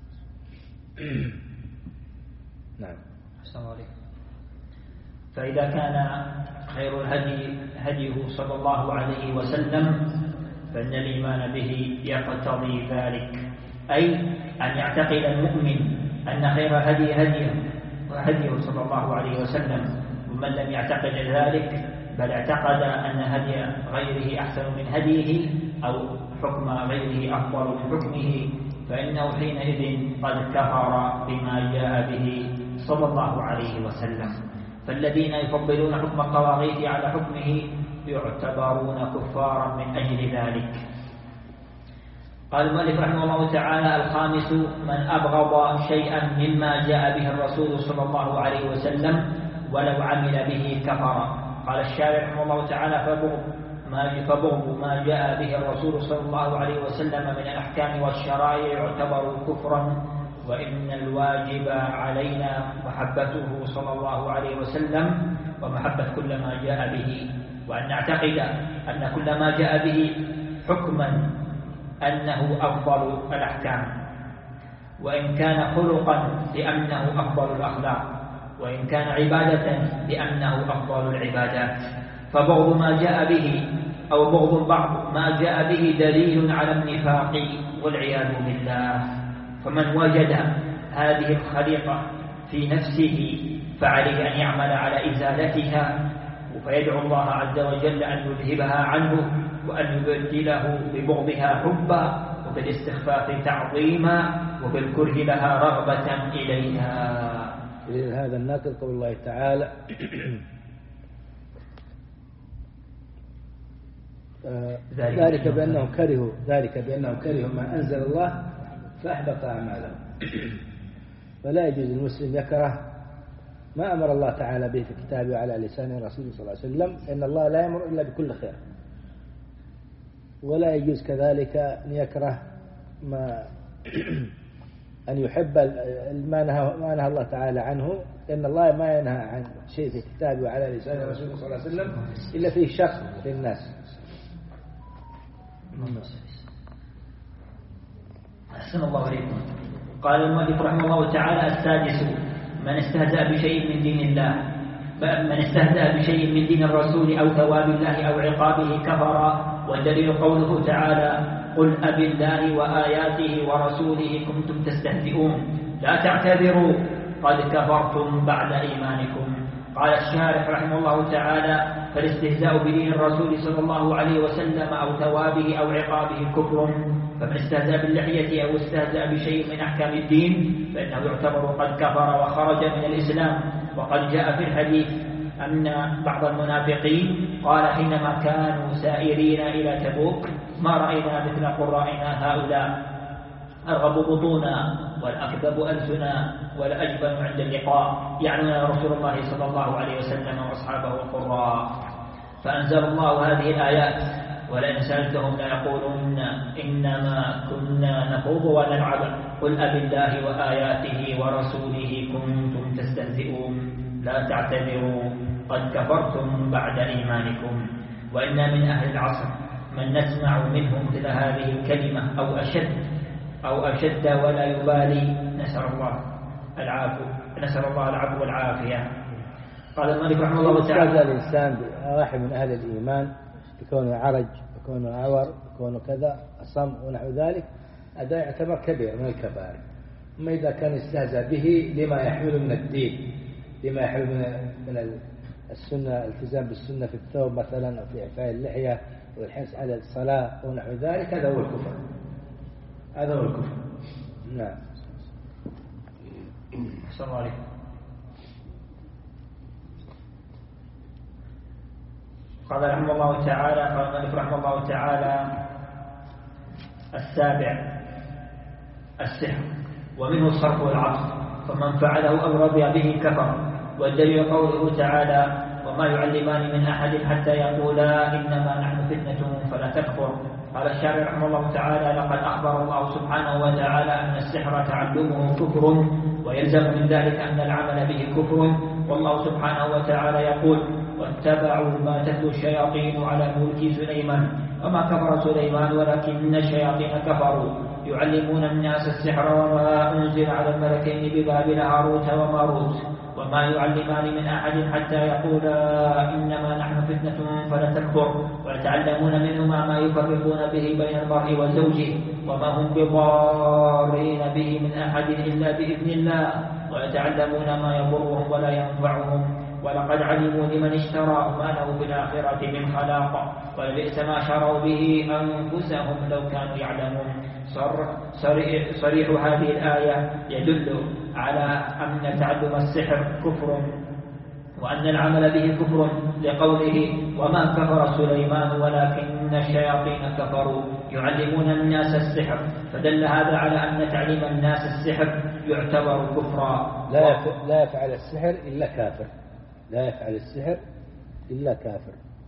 نعم. السلام عليكم. فإذا كان خير الهدي هديه صلى الله عليه وسلم فإن الإيمان به يقتضي ذلك، أي أن يعتقد المؤمن أن خير هدي هديه هديه صلى الله عليه وسلم. ومن لم يعتقد ذلك بل اعتقد أن هدي غيره أحسن من هديه أو حكم غيره أفضل من حكمه فإنه حينئذ قد كفر بما جاء به صلى الله عليه وسلم. فالذين يفضلون حكم الطواغيت على حكمه يعتبرون كفارا من أجل ذلك. قال المؤلف رحمه الله تعالى: الخامس من أبغض شيئا مما جاء به الرسول صلى الله عليه وسلم ولو عمل به كفر. قال الشارع رحمه الله تعالى: فبغض ما فبغض ما جاء به الرسول صلى الله عليه وسلم من الأحكام والشرائع يعتبر كفرا، وإن الواجب علينا محبته صلى الله عليه وسلم ومحبة كل ما جاء به، وأن نعتقد أن كل ما جاء به حكما أنه أفضل الأحكام، وإن كان خلقا لأنه أفضل الأخلاق، وإن كان عبادة لأنه أفضل العبادات. فبغض ما جاء به أو بغض بعض ما جاء به دليل على النفاق والعياذ بالله. فمن وجد هذه الخليقة في نفسه فعليه أن يعمل على إزالتها فيدعو الله عز وجل أن يذهبها عنه وأن يبدله ببغضها حبا وبالاستخفاف تعظيما وبالكره لها رغبة إليها. هذا الناقل قول الله تعالى: ذلك بأنهم كرهوا ذلك بأنهم كرهوا ما أنزل الله فأحبط أعمالهم. فلا يجوز المسلم يكره ما أمر الله تعالى به في كتابه وعلى لسان رسوله صلى الله عليه وسلم، إن الله لا يأمر إلا بكل خير. ولا يجوز كذلك أن يكره ما أن يحب ما نهى, ما نهى الله تعالى عنه، إن الله ما ينهى عن شيء في كتابه وعلى لسان رسوله صلى الله عليه وسلم إلا فيه شر للناس. أحسن الله عليكم. قال المؤلف رحمه الله تعالى: السادس من استهزأ بشيء من دين الله، من استهزأ بشيء من دين الرسول أو ثواب الله أو عقابه كفر. والدليل قوله تعالى: قل أب الله وآياته ورسوله كنتم تستهزئون لا تعتذروا قد كفرتم بعد إيمانكم. قال الشارح رحمه الله تعالى: فالاستهزاء بدين الرسول صلى الله عليه وسلم أو ثوابه أو عقابه كفر. فمن استهزأ باللحية أو استهزأ بشيء من أحكام الدين فإنه يعتبر قد كفر وخرج من الإسلام. وقد جاء في الحديث أن بعض المنافقين قال حينما كانوا سائرين إلى تبوك: ما رأينا مثل قرائنا هؤلاء، أرغب بطونا والأكذب ألسنا والأجبن عند اللقاء، يعنون رسول الله صلى الله عليه وسلم وأصحابه القراء. فأنزل الله هذه الآيات: ولئن سألتهم ليقولن إنما كنا نخوض ونلعب قل أب الله وآياته ورسوله كنتم تستهزئون لا تعتذروا قد كفرتم بعد إيمانكم. وإن من أهل العصر من نسمع منهم مثل هذه الكلمة أو أشد أو أشد ولا يبالي، نسأل الله العافية نسأل الله العفو والعافية. قال الملك رحمه الله تعالى: هذا الإنسان واحد من أهل الإيمان يكون عرج يكون عور يكون كذا أصم ونحو ذلك، هذا يعتبر كبير من الكبائر. أما إذا كان يستهزأ به لما يحمل من الدين، لما يحمل من السنة، التزام بالسنة في الثوب مثلا أو في إعفاء اللحية والحرص على الصلاة ونحو ذلك، هذا هو الكفر. هذا هو الكفر. نعم. السلام عليكم. قال رحمه الله تعالى قال الملك رحمه الله تعالى: السابع السحر، ومنه الصرف والعطف، فمن فعله أو رضي به كفر. والدليل قوله تعالى: وما يعلمان من أحد حتى يقولا إنما نحن فتنة فلا تكفر. قال الشارع رحمه الله تعالى: لقد أخبر الله سبحانه وتعالى أن السحر تعلمه كفر، ويلزم من ذلك أن العمل به كفر. والله سبحانه وتعالى يقول: واتبعوا ما تتلو الشياطين على ملك سليمان وما كفر سليمان ولكن الشياطين كفروا يعلمون الناس السحر وما أنزل على الملكين ببابل هاروت وماروت وما يعلمان من أحد حتى يقولا إنما نحن فتنة فلا تكفر، ويتعلمون منهما ما يفرقون به بين المرء وزوجه وما هم بضارين به من أحد إلا بإذن الله، ويتعلمون ما يضرهم ولا ينفعهم. ولقد علموا لمن اشترى ما له في الآخرة من خلاق ولبئس ما شروا به أنفسهم لو كانوا يعلمون. صريح, صريح هذه الآية يدل على أن تعلم السحر كفر وأن العمل به كفر، لقوله: وما كفر سليمان ولكن الشياطين كفروا يعلمون الناس السحر. فدل هذا على أن تعليم الناس السحر يعتبر كفرا. لا يفعل السحر إلا كافر، لا يفعل السحر إلا كافر.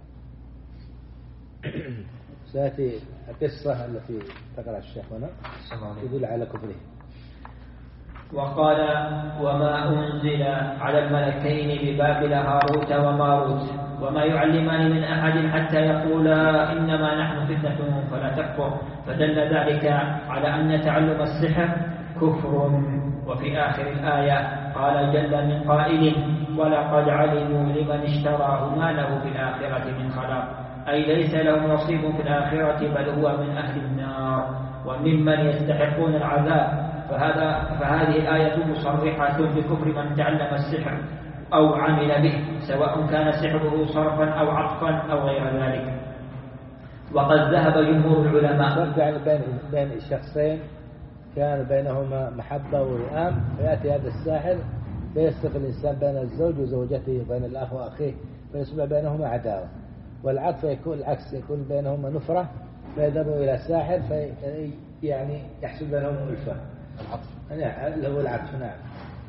سيأتي القصة التي تقرأ الشيخ هنا يدل على كفره. وقال: وما أنزل على الملكين ببابل هاروت وماروت وما يعلمان من أحد حتى يقولا إنما نحن فتنة فلا تكفر. فدل ذلك على أن تعلم السحر كفر. وفي آخر الآية قال جل من قائل: ولقد علموا لمن اشتراه ما له في الآخرة من خلاق، أي ليس له نصيب في الآخرة بل هو من أهل النار وممن يستحقون العذاب. فهذا فهذه الآية مصرحة بكفر من تعلم السحر أو عمل به، سواء كان سحره صرفا أو عطفا أو غير ذلك. وقد ذهب جمهور العلماء يعني بين بين الشخصين كان بينهما محبة ووئام، فيأتي هذا الساحر فيسرق الإنسان بين الزوج وزوجته، بين الأخ وأخيه، فيصبح بينهما عداوة. والعطف يكون العكس، يكون بينهما نفرة فيذهبوا إلى الساحر في يعني يحصل بينهم ألفة. العطف يعني اللي هو العطف. نعم.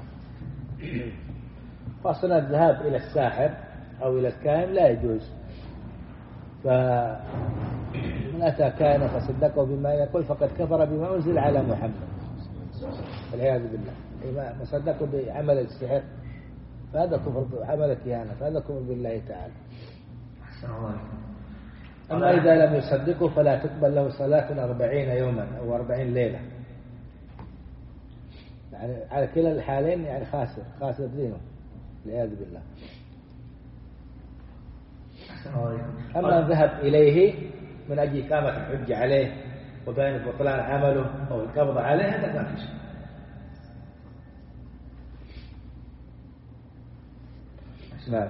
فأصلا الذهاب إلى الساحر أو إلى الكاهن لا يجوز. فمن أتى كاهنا فصدقه بما يقول فقد كفر بما أنزل على محمد والعياذ بالله. ما صدقوا بعمل السحر فهذا كفر، بعمل الكهانة فهذا كفر بالله تعالى. أما إذا لم يصدقوا فلا تقبل له صلاة أربعين يوما أو أربعين ليلة. يعني على كلا الحالين يعني خاسر خاسر دينه والعياذ بالله. أما الذهب إليه من أجل إقامة الحجة عليه وبين بطلان عمله أو القبض عليه هذا ما في شيء. نعم.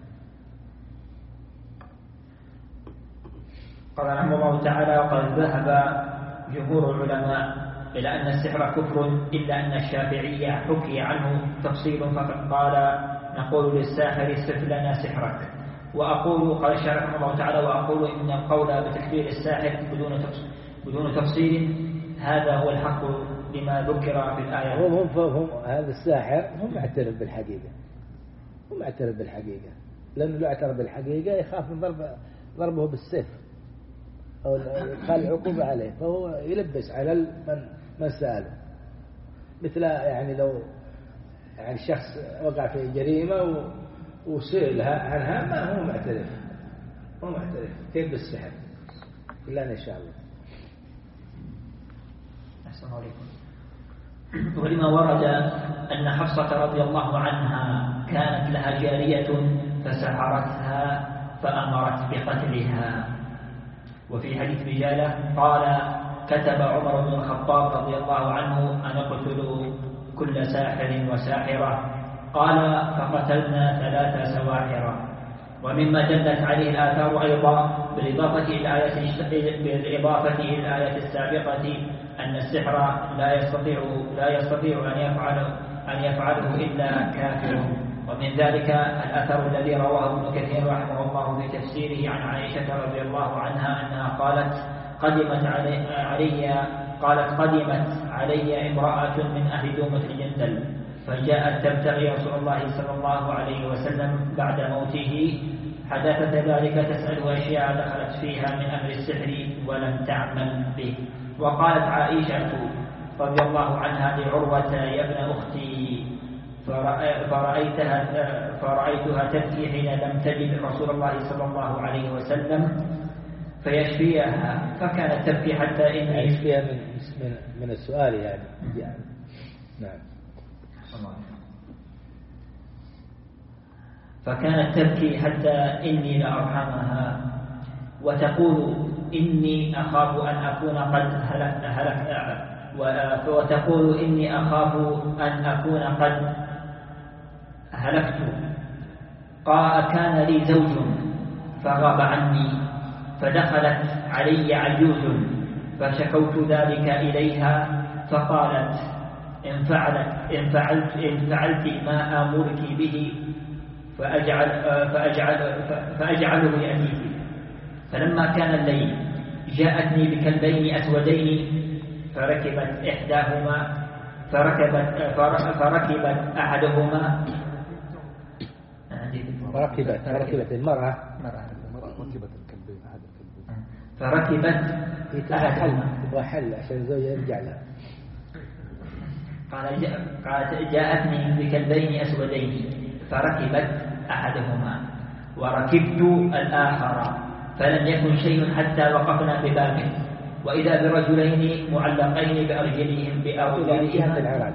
قال رحمه الله تعالى: وقد ذهب جمهور العلماء إلى أن السحر كفر، إلا أن الشافعية حكي عنه تفصيل فقد قال: نقول للساحر صف لنا سحرك. وأقول، قال الشارح رحمه الله تعالى: وأقول إن القول بتكفير الساحر بدون بدون تفصيل هذا هو الحق لما ذكر في الآية. هم هم هذا الساحر هم معترف بالحقيقة، هم معترف بالحقيقة، لأنه لو اعترف بالحقيقة يخاف من ضرب ضربه بالسيف أو إدخال العقوبة عليه، فهو يلبس على من من سأله. مثل يعني لو يعني شخص وقع في جريمة وسئلها عنها ما هو معترف، هو معترف كيف بالسحر إلا إن شاء الله. أحسن عليكم. ولما ورد أن حفصة رضي الله عنها كانت لها جارية فسحرتها فأمرت بقتلها. وفي حديث بجالة قال: كتب عمر بن الخطاب رضي الله عنه أن اقتلوا كل ساحر وساحرة، قال: فقتلنا ثلاث سواحر. ومما دلت عليه الآثار أيضا بالإضافة إلى الآية بالإضافة إلى الآية السابقة أن السحر لا يستطيع لا يستطيع أن يفعل أن يفعله إلا كافر. ومن ذلك الأثر الذي رواه ابن كثير رحمه الله في تفسيره عن عائشة رضي الله عنها أنها قالت: قدمت علي, علي قالت قدمت علي امرأة من أهل دومة الجندل فجاءت تبتغي رسول الله صلى الله عليه وسلم بعد موته، حدثت ذلك تسأل أشياء دخلت فيها من أمر السحر ولم تعمل به. وقالت عائشة رضي الله عنها لعروة: يا ابن أختي، فرأيتها, فرأيتها تبكي حين لم تجد رسول الله صلى الله عليه وسلم فيشفيها، فكانت تبكي حتى إني يشفيها من, من, من السؤال يعني, يعني. نعم. فكانت تبكي حتى إني لأرحمها وتقول: إني أخاف أن أكون قد هلك, هلك وتقول إني أخاف أن أكون قد هلكت. قال: كان لي زوج فغاب عني، فدخلت علي عجوز فشكوت ذلك إليها فقالت: إن فعلت إن فعلت إن فعلت ما آمرك به فأجعل فأجعل فأجعله يأتيك. فلما كان الليل جاءتني بكلبين أسودين فركبت إحداهما فركبت فركبت أحدهما فركبت فركبت المرأة ركبت الكلبين أحد الكلبين فركبت أحد وحل عشان زوجها يرجع لها. قال قالت: جاءتني بكلبين أسودين فركبت أحدهما وركبت الآخر، فلم يكن شيء حتى وقفنا ببابه، وإذا برجلين معلقين بأرجلهم بأرجلهم في العراق.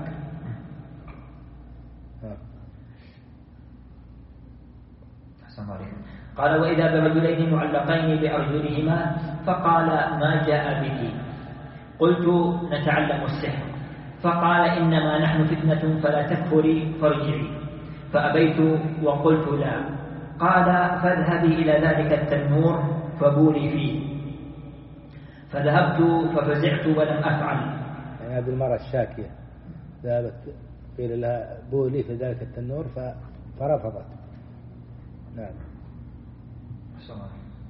قال: وإذا برجلين معلقين بأرجلهما، فقال: ما جاء بك؟ قلت: نتعلم السحر. فقال: إنما نحن فتنة فلا تكفري فارجعي. فأبيت وقلت: لا. قال: فاذهبي إلى ذلك التنور فبولي فيه. فذهبت ففزعت ولم أفعل. يعني هذه المرأة الشاكية ذهبت قيل لها بولي في ذلك التنور فرفضت. نعم.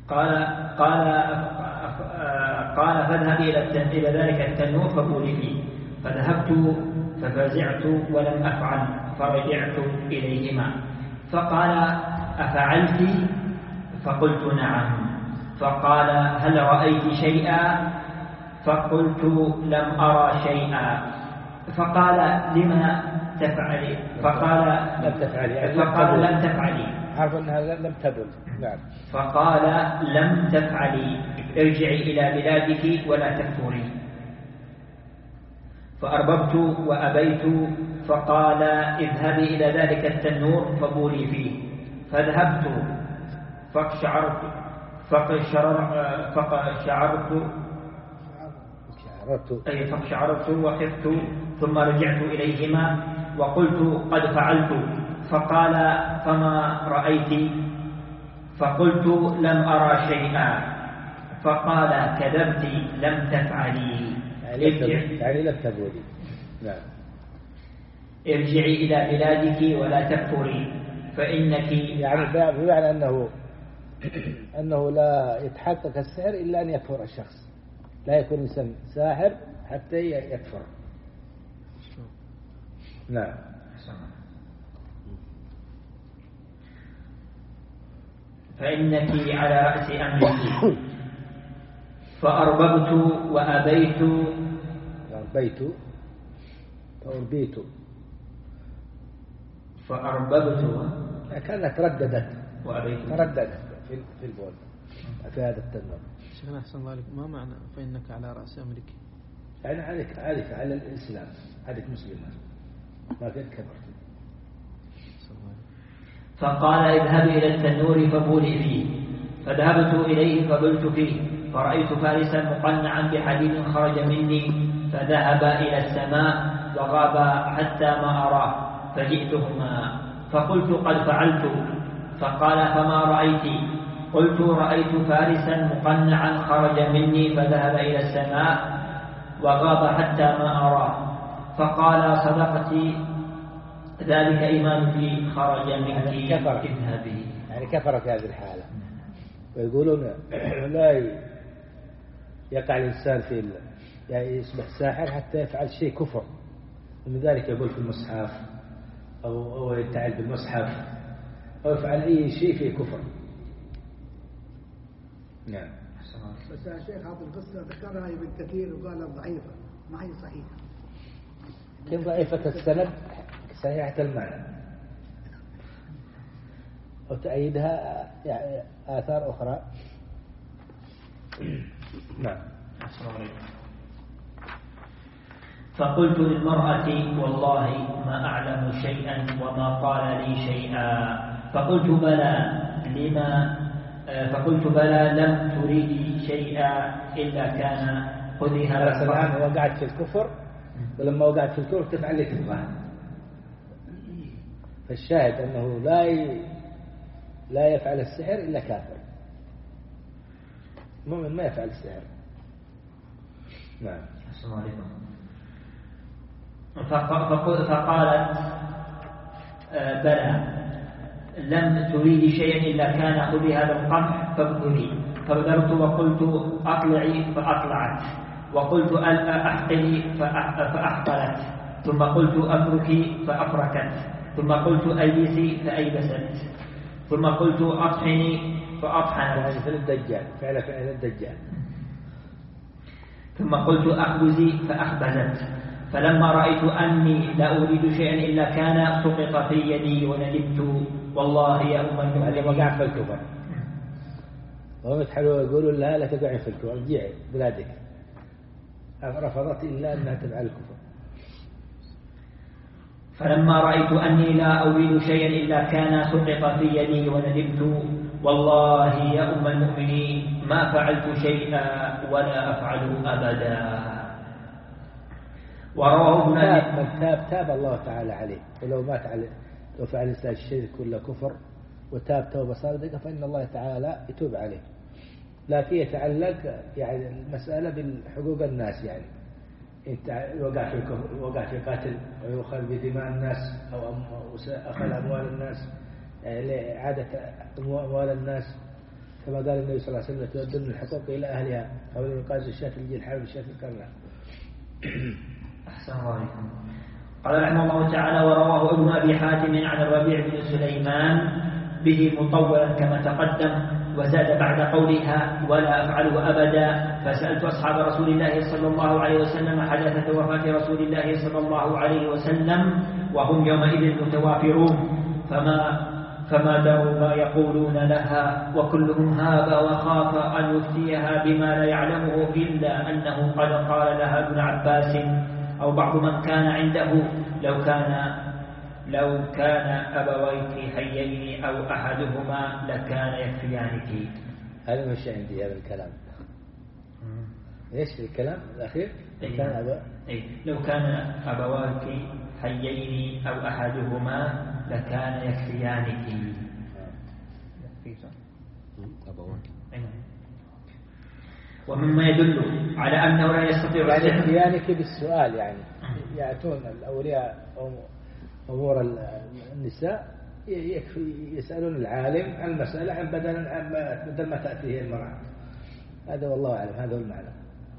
قال قال قال فاذهب إلى ذلك التنور فبولي فيه. فذهبت ففزعت ولم أفعل فرجعت إليهما. فقال أفعلت؟ فقلت نعم. فقال هل رأيت شيئا؟ فقلت لم أرى شيئا. فقال لما تفعلي؟ فقال لم تفعلي. فقال لم تفعلي. عارف أنها لم تبل. نعم. فقال لم تفعلي، ارجعي إلى بلادك ولا تكفري. فأرببت وأبيت. فقال اذهبي إلى ذلك التنور فبولي فيه. فذهبت فاقشعرت فاقشعرت فاقشعرت أي فاقشعرت وخفت. ثم رجعت إليهما وقلت قد فعلت. فقال فما رأيت؟ فقلت لم أرى شيئا. فقال كذبت لم تفعلي. يعني لم تبولي. نعم. ارجعي إلى بلادك ولا تكفري فإنك يعني بمعنى أنه أنه لا يتحقق السحر إلا أن يكفر الشخص، لا يكون إنسان ساحر حتى يكفر. نعم. فإنك على رأس أمرك. فأرببت وأبيت. أربيت فأربيت فأرببت كانت ترددت وأبيت ترددت في في البول في هذا التنور. شيخنا أحسن الله عليك، ما معنى فإنك على رأس أمرك؟ يعني عليك عليك على الإسلام، عليك مسلما ما فيك كبرت. فقال اذهب إلى التنور فبولي فيه. فذهبت إليه فبلت فيه. فرأيت فارسا مقنعا بحديد خرج مني فذهب إلى السماء وغاب حتى ما أراه. فجئتهما فقلت قد فعلت. فقال فما رأيت؟ قلت رأيت فارسا مقنعا خرج مني فذهب إلى السماء وغاب حتى ما أراه. فقال صدقتي ذلك إيمانك خرج منك اذهبي. يعني كفر في هذه الحالة. ويقولون لا يقع الإنسان في يعني يصبح ساحر حتى يفعل شيء كفر، ومن ذلك يقول في المصحف أو أو يتعال بالمصحف أو يفعل أي شيء فيه كفر. نعم. بس يا شيخ هذه القصة ذكرها ابن كثير وقال ضعيفة ما هي صحيحة. كيف ضعيفة السند صحيحة المعنى وتأييدها يعني آثار أخرى. نعم. فقلت للمرأة والله ما أعلم شيئا وما قال لي شيئا. فقلت بلى لما فقلت بلى لم تريد شيئا إلا كان خذي هذا. الآن وقعت في الكفر، ولما وقعت في الكفر تفعل لي تبغاه. فالشاهد أنه لا ي... لا يفعل السحر إلا كافر. المؤمن ما يفعل السحر. نعم. السلام عليكم. فقالت بلى لم تريد شيئا إلا كان خذي هذا القمح فابذلي. فبذرت وقلت أطلعي فأطلعت، وقلت أحقلي فأحقلت، ثم قلت أفركي فأفركت، ثم قلت أيسي فأيبست، ثم قلت أطحني فأطحنت. هذا فعل الدجال، فعل فعل الدجال. ثم قلت أخبزي فأخبزت. فلما رأيت أني لا أريد شيئا إلا كان سقط في يدي وندمت والله يا أم المؤمنين. هذا وقع في الكفر. وهم يتحلوا يقولوا لا لا تقعي في الكفر، ارجعي بلادك. رفضت إلا أنها تفعل الكفر. فلما رأيت أني لا أريد شيئا إلا كان سقط في يدي وندمت والله يا أم المؤمنين ما فعلت شيئا ولا أفعل أبدا. ورواه ابن أبي من تاب تاب الله تعالى عليه، ولو مات عليه لو فعل الإنسان الشرك كله كفر وتاب توبة صادقة فإن الله تعالى يتوب عليه. لكن يتعلق يعني المسألة بالحقوق الناس، يعني انت وقع في وقع في قتل ويؤخذ بدماء الناس أو أخذ أموال الناس، يعني إعادة أموال الناس، كما قال النبي صلى الله عليه وسلم تؤدون الحقوق إلى أهلها قبل إنقاذ الشاة الجي الحامل الشاة الكرناء. أحسن الله عليكم. قال رحمه الله تعالى: ورواه ابن أبي حاتم عن الربيع بن سليمان به مطولا كما تقدم، وزاد بعد قولها ولا أفعله أبدا. فسألت أصحاب رسول الله صلى الله عليه وسلم حدثة وفاة رسول الله صلى الله عليه وسلم وهم يومئذ متوافرون، فما فما دروا ما يقولون لها، وكلهم هاب وخاف أن يفتيها بما لا يعلمه إلا أنه قد قال لها ابن عباس أو بعض من كان عنده: لو كان لو كان أبويك حيين أو أحدهما لكان يكفيانك. هذا مش عندي هذا الكلام. ايش الكلام الأخير؟ لو كان أبا أي لو كان أبويك حيين أو أحدهما لكان يكفيانك. ومما يدل على أنه لا يستطيع يعني يكفيانك بالسؤال، يعني يأتون الأولياء أو أمور النساء يكفي يسألون العالم عن المسألة عن بدل ما تأتيه المرأة. هذا والله أعلم، هذا هو المعنى.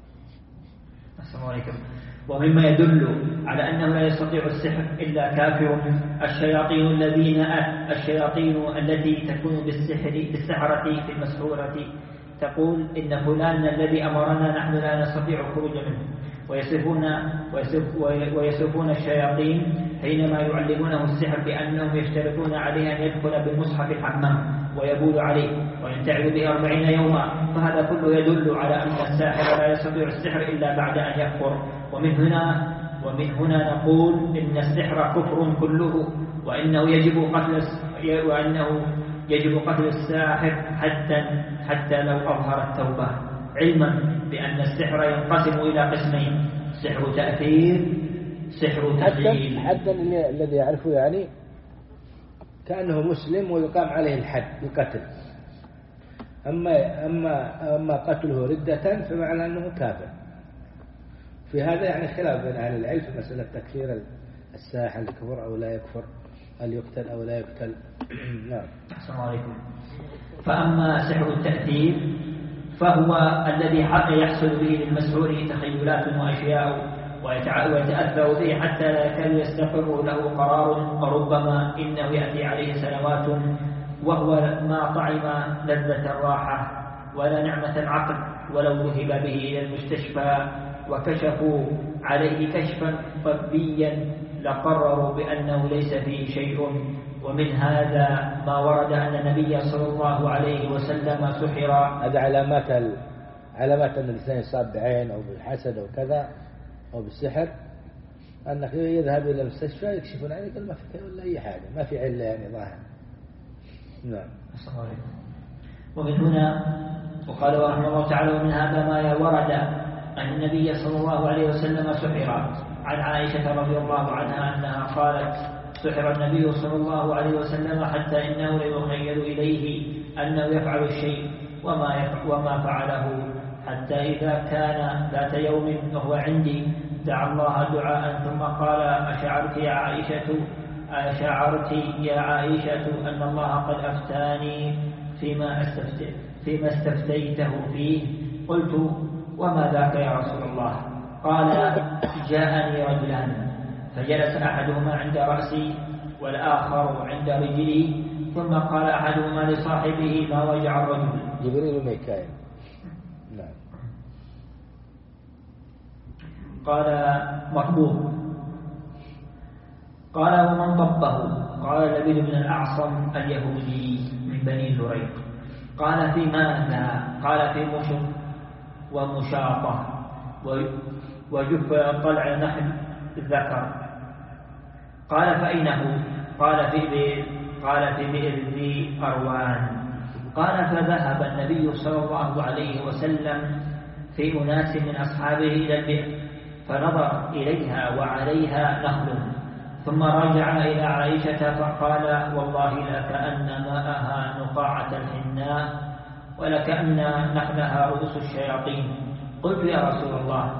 السلام عليكم. ومما يدل على أنه لا يستطيع السحر إلا كافر الشياطين الذين الشياطين التي تكون بالسحر بالسحرة في المسحورة تقول: إن فلان الذي أمرنا نحن لا نستطيع الخروج منه. ويصفون ويصفون الشياطين حينما يعلمونه السحر بأنهم يشترطون عليه أن يدخل بالمصحف الحمام ويبول عليه وينتعل به أربعين يوما. فهذا كله يدل على أن الساحر لا يستطيع السحر إلا بعد أن يكفر. ومن هنا ومن هنا نقول إن السحر كفر كله، وإنه يجب قتل وإنه يجب قتل الساحر حتى حتى لو أظهر التوبة، علما بأن السحر ينقسم إلى قسمين: سحر تأثير، سحر تخيل. حتى الذي يعرفه يعني كأنه مسلم ويقام عليه الحد القتل. أما أما أما قتله ردة فمعنى أنه كافر. في هذا يعني خلاف بين أهل العلم في مسألة تكفير الساحر، يكفر أو لا يكفر، هل يقتل أو لا يقتل. نعم. السلام عليكم. فأما سحر التأثير فهو الذي يحصل به للمسحور تخيلات وأشياء ويتأثر به حتى لا يكاد يستقر له قرار، وربما إنه يأتي عليه سنوات وهو ما طعم لذة الراحة ولا نعمة العقل، ولو ذهب به إلى المستشفى وكشفوا عليه كشفا طبيا لقرروا بأنه ليس فيه شيء. ومن هذا ما ورد أن النبي صلى الله عليه وسلم سحر. هذا علامات ال... علامات أن الإنسان يصاب بعين أو بالحسد أو كذا أو بالسحر، أنك يذهب إلى المستشفى يكشفون عليك ما في ولا أي حاجة، ما في علة يعني ظاهر. نعم. ومن هنا وقال رحمه الله تعالى: ومن هذا ما ورد أن النبي صلى الله عليه وسلم سحر. عن عائشة رضي الله عنها أنها قالت: سحر النبي صلى الله عليه وسلم حتى إنه ليخيل إليه أنه يفعل الشيء وما, وما فعله، حتى إذا كان ذات يوم وهو عندي دعا الله دعاء ثم قال: أشعرت يا عائشة أشعرت يا عائشة أن الله قد أفتاني فيما, استفت فيما استفتيته فيه؟ قلت: وما ذاك يا رسول الله؟ قال: جاءني رجلان فجلس أحدهما عند رأسي والآخر عند رجلي، ثم قال أحدهما لصاحبه: ما وجع الرجل؟ جبريل وميكائيل. نعم. قال: مطبوب. قال: ومن طبه؟ قال: لبيد بن الأعصم اليهودي من بني زريق. قال: في ماذا؟ قال: في مشط ومشاطة وجف طلع نحل الذكر. قال: فأين هو؟ قال: في بئر قال في بئر ذي أروان. قال: فذهب النبي صلى الله عليه وسلم في أناس من أصحابه إلى البئر فنظر إليها وعليها نخل، ثم رجع إلى عائشة فقال: والله لكأن ماءها نقاعة الحناء ولكأن نخلها رؤوس الشياطين. قلت: يا رسول الله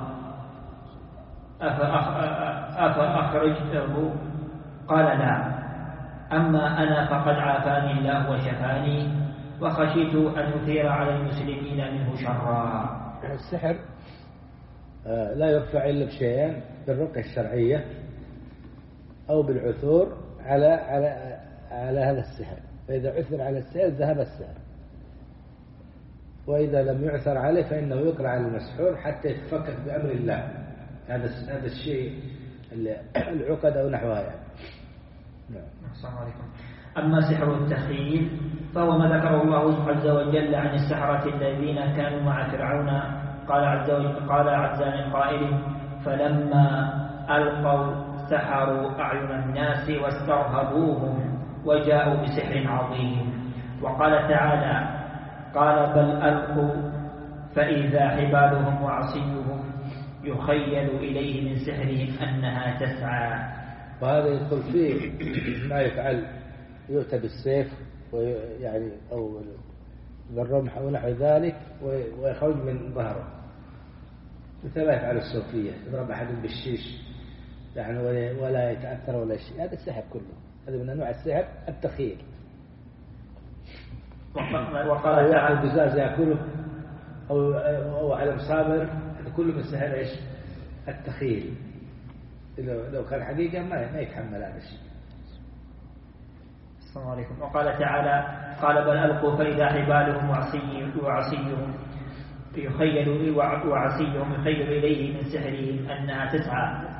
أفأخرجته؟ قال: لا، أما أنا فقد عافاني الله وشفاني. وخشيت أن يثير على المسلمين منه شرا. السحر لا يرفع إلا بشيئين: بالرقية الشرعية أو بالعثور على على على هذا السحر. فإذا عثر على السحر ذهب السحر، وإذا لم يعثر عليه فإنه يقرأ على المسحور حتى يتفكك بأمر الله. هذا هذا الشيء العقد أو نحوها يعني. نعم. السلام عليكم. أما سحر التخيل فهو ما ذكره الله عز وجل عن السحرة الذين كانوا مع فرعون. قال عز وجل قال عز من قائل: فلما ألقوا سحروا أعين الناس واسترهبوهم وجاءوا بسحر عظيم. وقال تعالى: قال بل ألقوا فإذا حبالهم وعصيهم يخيل إليه من سحرهم أنها تسعى. وهذا يدخل فيه ما يفعل، يؤتى بالسيف ويعني أو بالرمح أو نحو ذلك ويخرج من ظهره، مثل ما يفعل الصوفية، يضرب أحد بالشيش يعني ولا يتأثر ولا شيء. هذا السحر كله، هذا من أنواع السحر التخيل. وقال تعالى: البزاز يأكله أو أو على مصابر، هذا كله من سحر إيش؟ التخيل. لو لو كان حقيقة ما ما يتحمل هذا الشيء. السلام عليكم. وقال تعالى: قال بل ألقوا فإذا حبالهم وعصيهم يخيل وعصيهم يخيل إليه من سحرهم أنها تسعى.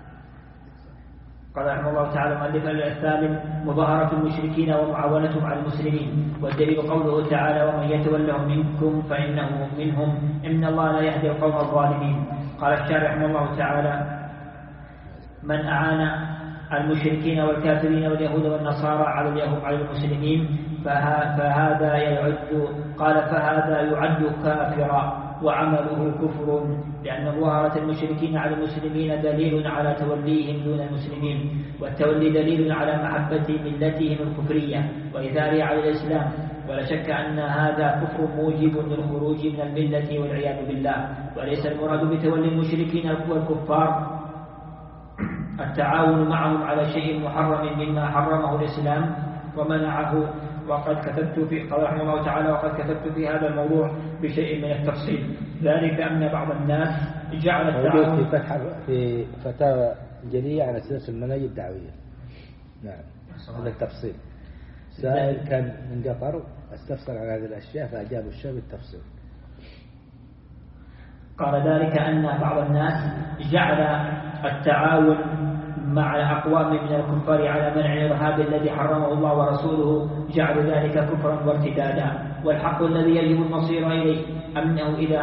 قال رحمه الله تعالى مؤلفا الثالث: مظاهرة المشركين ومعاونتهم على المسلمين. والدليل قوله تعالى: ومن يتولهم منكم فإنه منهم إن الله لا يهدي القوم الظالمين. قال الشارح رحمه الله تعالى: من أعان المشركين والكافرين واليهود والنصارى على اليهود على المسلمين فهذا يعد قال فهذا يعد كافرا وعمله كفر، لأن مظاهرة المشركين على المسلمين دليل على توليهم دون المسلمين، والتولي دليل على محبة ملتهم الكفرية وإثارها على الإسلام. ولا شك أن هذا كفر موجب للخروج من الملة والعياذ بالله. وليس المراد بتولي المشركين والكفار التعاون معهم على شيء محرم مما حرمه الإسلام ومنعه. وقد كتبت في قال رحمه الله تعالى: وقد كتبت في هذا الموضوع بشيء من التفصيل، ذلك أن بعض الناس جعل التعاون في فتح في فتاوى جلية على أساس المناهج الدعوية. نعم، هذا التفصيل. سائل كان من قطر استفسر على هذه الأشياء فأجاب الشاب بالتفصيل. قال ذلك أن بعض الناس جعل التعاون مع أقوام من الكفار على منع الإرهاب الذي حرمه الله ورسوله جعل ذلك كفرا وارتدادا. والحق الذي يجب المصير إليه أنه إذا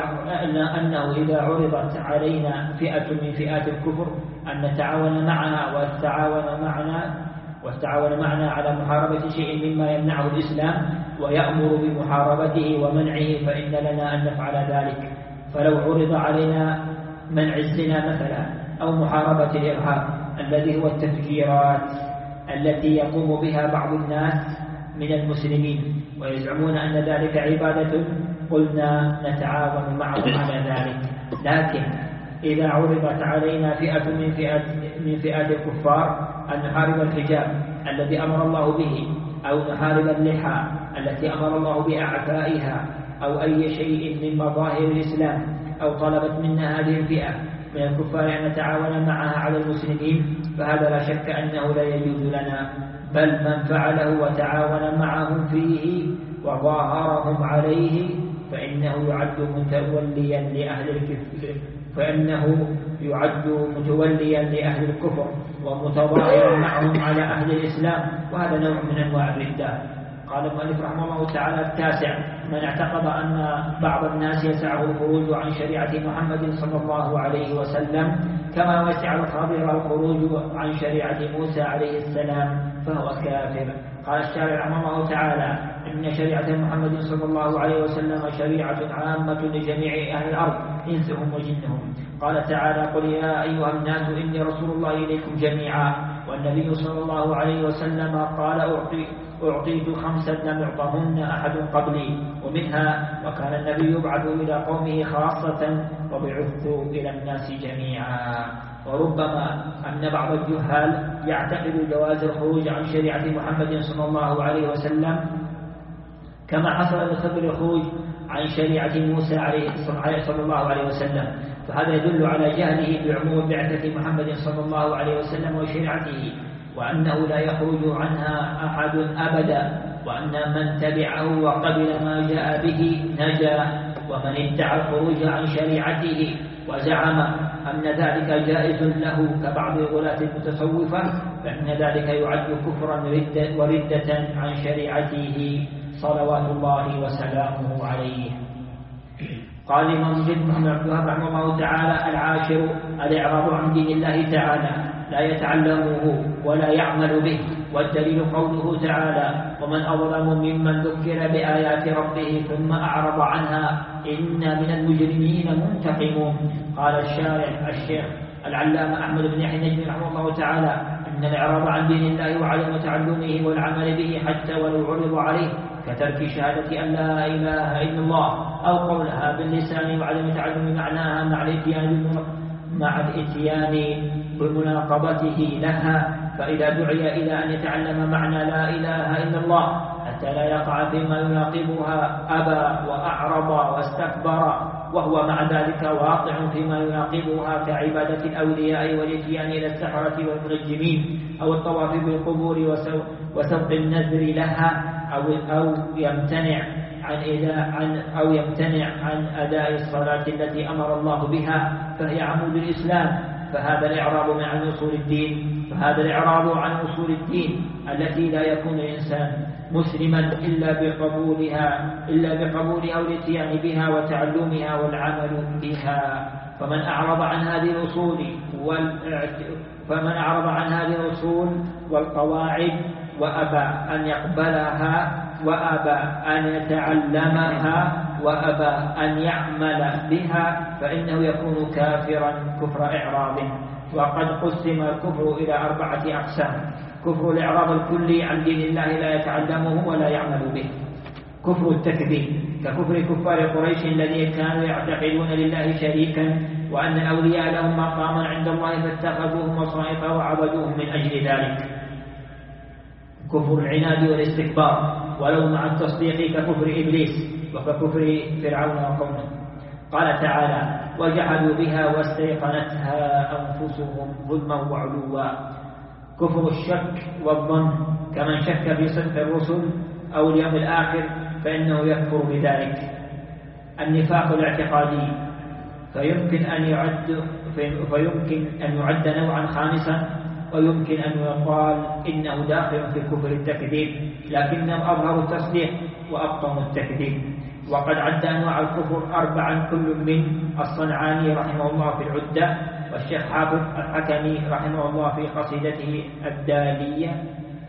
أنه إذا عرضت علينا فئة من فئات الكفر أن نتعاون معها والتعاون معنا والتعاون معنا على محاربة شيء مما يمنعه الإسلام ويأمر بمحاربته ومنعه، فإن لنا أن نفعل ذلك. فلو عرض علينا منع الزنا مثلا أو محاربة الإرهاب الذي هو التفجيرات التي يقوم بها بعض الناس من المسلمين ويزعمون أن ذلك عبادة، قلنا نتعاون معهم على ذلك. لكن إذا عرضت علينا فئة من فئات من فئات الكفار أن نحارب الحجاب الذي أمر الله به أو نحارب اللحى التي أمر الله بإعفائها أو أي شيء من مظاهر الإسلام، أو طلبت منا هذه الفئة من الكفار أن نتعاون معها على المسلمين، فهذا لا شك أنه لا يجوز لنا، بل من فعله وتعاون معهم فيه وظاهرهم عليه فإنه يعد متوليا لأهل الكفر فإنه يعد متوليا لأهل الكفر ومتظاهرا معهم على أهل الإسلام، وهذا نوع من أنواع الردة. قال المؤلف رحمه الله تعالى التاسع: من اعتقد أن بعض الناس يسعه الخروج عن شريعة محمد صلى الله عليه وسلم كما وسع الخضر الخروج عن شريعة موسى عليه السلام فهو كافر. قال الشارع رحمه الله تعالى: إن شريعة محمد صلى الله عليه وسلم شريعة عامة لجميع أهل الأرض إنسهم وجنهم. قال تعالى: قل يا أيها الناس إني رسول الله إليكم جميعا. والنبي صلى الله عليه وسلم قال: أعطي أعطيت خمسا لم يعطهن أحد قبلي، ومنها وكان النبي يبعث إلى قومه خاصة وبعثت إلى الناس جميعا. وربما أن بعض الجهال يعتقد جواز الخروج عن شريعة محمد صلى الله عليه وسلم كما حصل بسبب الخروج عن شريعة موسى عليه صلى الله عليه وسلم، فهذا يدل على جهله بعموم بعثة محمد صلى الله عليه وسلم وشريعته، وأنه لا يخرج عنها أحد أبدا، وأن من تبعه وقبل ما جاء به نجا، ومن ادعى الخروج عن شريعته وزعم أن ذلك جائز له كبعض غلاة المتصوفة فإن ذلك يعد كفرا وردة عن شريعته صلوات الله وسلامه عليه. قال الإمام مسلم محمد عبد الوهاب رحمه الله تعالى: العاشر الإعراض عن دين الله تعالى، لا يتعلمه ولا يعمل به، والدليل قوله تعالى: ومن أظلم ممن ذكر بآيات ربه ثم أعرض عنها إنا من المجرمين منتقمون. قال الشارع الشيخ العلامة أحمد بن يحيى النجمي رحمه الله تعالى: إن الإعراض عن دين الله وعدم تعلمه والعمل به حتى ولو عرض عليه كترك شهادة أن لا إله إلا الله أو قولها باللسان وعدم تعلم معناها مع الإتيان مع الإتيان بمناقضته لها، فإذا دعي إلى أن يتعلم معنى لا إله إلا الله حتى لا يقع فيما يناقضها أبى وأعرض واستكبر، وهو مع ذلك واقع فيما يناقضها كعبادة الأولياء والإتيان إلى السحرة والمنجمين أو الطواف بالقبور وسوق النذر لها، أو أو يمتنع عن إذا عن أو يمتنع عن أداء الصلاة التي أمر الله بها فهي عمود الإسلام، فهذا الإعراض عن أصول الدين فهذا الإعراض عن أصول الدين التي لا يكون الإنسان مسلما إلا بقبولها إلا بقبولها والإتيان بها وتعلمها والعمل بها. فمن أعرض عن هذه الأصول فمن أعرض عن هذه الأصول والقواعد وأبى أن يقبلها وأبى أن يتعلمها وأبى أن يعمل بها فإنه يكون كافرا كفر إعراض. وقد قسم الكفر إلى أربعة أقسام: كفر الإعراض الكلي عن دين الله لا يتعلمه ولا يعمل به، كفر التكذيب ككفر كفار قريش الذين كانوا يعتقدون لله شريكا وأن الأولياء لهم مقاما عند الله فاتخذوهم وصائفا وعبدوهم من أجل ذلك، كفر العناد والاستكبار ولو مع التصديق ككفر إبليس وككفر فرعون وقومه. قال تعالى: وجحدوا بها واستيقنتها أنفسهم ظلما وعلوا. كفر الشك والظن كمن شك في صدق الرسل أو اليوم الآخر فإنه يكفر بذلك. النفاق الاعتقادي فيمكن أن يعد فيمكن أن يعد نوعا خامسا، ويمكن أن يقال إنه داخل في كفر التكذيب لكنهم أظهروا التصديق وأبطنوا التكذيب. وقد عد أنواع الكفر أربعا كل من الصنعاني رحمه الله في العدة، والشيخ حافظ الحكمي رحمه الله في قصيدته الدالية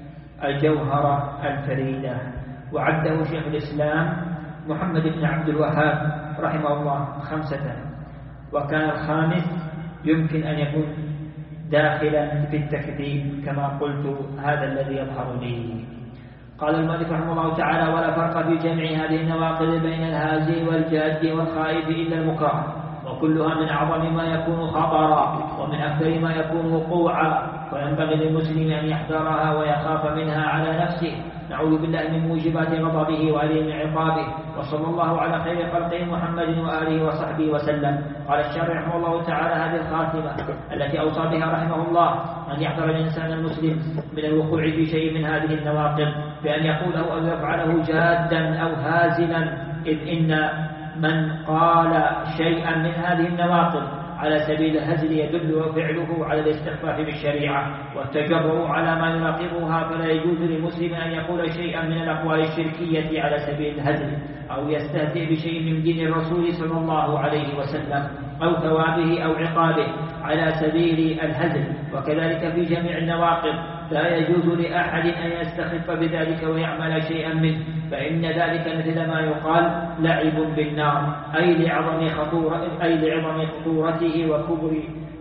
الجوهرة الفريدة، وعده شيخ الإسلام محمد بن عبد الوهاب رحمه الله خمسة. وكان الخامس يمكن أن يكون داخلا في التكذيب كما قلت هذا الذي يظهر لي. قال المؤلف رحمه الله تعالى: ولا فرق في جميع هذه النواقض بين الهازي والجاد والخائف إلا المكره، وكلها من أعظم ما يكون خطرا ومن أكثر ما يكون وقوعا، فينبغي للمسلم أن يحذرها ويخاف منها على نفسه. نعوذ بالله من موجبات غضبه وأليم عقابه. وصلى الله على خير خلقه محمد وآله وصحبه وسلم. قال الشارع رحمه الله تعالى: هذه الخاتمة التي أوصى بها رحمه الله أن يحذر الإنسان المسلم من الوقوع في شيء من هذه النواقض بأن يقوله أو يفعله جادا أو هازلا، إذ إن من قال شيئا من هذه النواقض على سبيل الهزل يدل فعله على الاستخفاف بالشريعة والتجرؤ على ما يناقضها، فلا يجوز للمسلم أن يقول شيئا من الأقوال الشركية على سبيل الهزل أو يستهزئ بشيء من دين الرسول صلى الله عليه وسلم أو ثوابه أو عقابه على سبيل الهزل. وكذلك في جميع النواقض لا يجوز لأحد أن يستخف بذلك ويعمل شيئا منه، فإن ذلك مثل ما يقال لعب بالنار، أي لعظم خطورة أي لعظم خطورته وكبر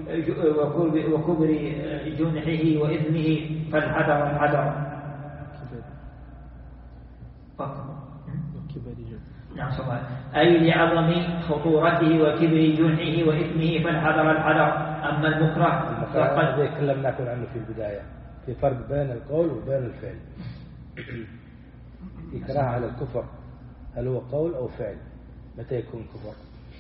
وكبر جنحه وإثمه، فالحذر الحذر. نعم صحيح. أي لعظم خطورته وكبر جنحه وإثمه فالحذر الحذر. أما المكره فقد تكلمنا عنه في البداية، في فرق بين القول وبين الفعل. إكراه على الكفر هل هو قول أو فعل؟ متى يكون كفر؟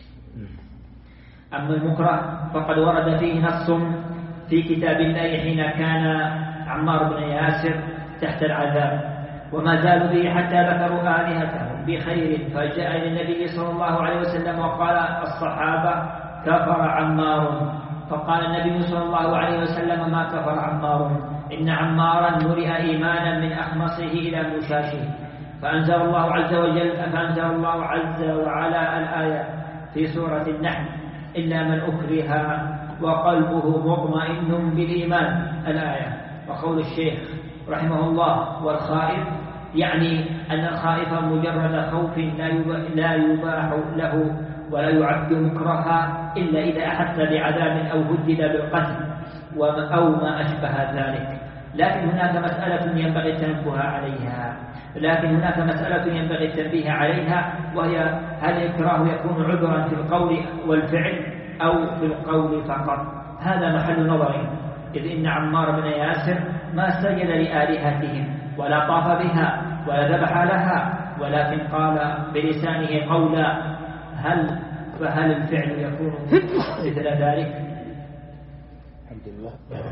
أما المكره فقد ورد فيه نص في كتاب الله حين كان عمار بن ياسر تحت العذاب وما زالوا به حتى ذكروا آلهتهم بخير، فجاء إلى النبي صلى الله عليه وسلم وقال الصحابة كفر عمار، فقال النبي صلى الله عليه وسلم ما كفر عمار، إن عمارا مرئ إيمانا من أخمصه إلى مشاشه. فأنزل الله عز وجل فأنزل الله عز وعلا الآية في سورة النحل إلا من أكره وقلبه مطمئن بالإيمان الآية. وقول الشيخ رحمه الله والخائف يعني أن الخائف مجرد خوف لا يباح له ولا يعد مكرها إلا إذا أحس بعذاب أو هدد بالقتل أو ما أشبه ذلك. لكن هناك مسألة ينبغي التنبه عليها لكن هناك مسألة ينبغي التنبيه عليها وهي هل الإكراه يكون عذرا في القول والفعل أو في القول فقط؟ هذا محل نظر، إذ إن عمار بن ياسر ما سجد لآلهتهم ولا طاف بها ولا ذبح لها، ولكن قال بلسانه قولا، هل فهل الفعل يكون مثل ذلك؟ الحمد لله.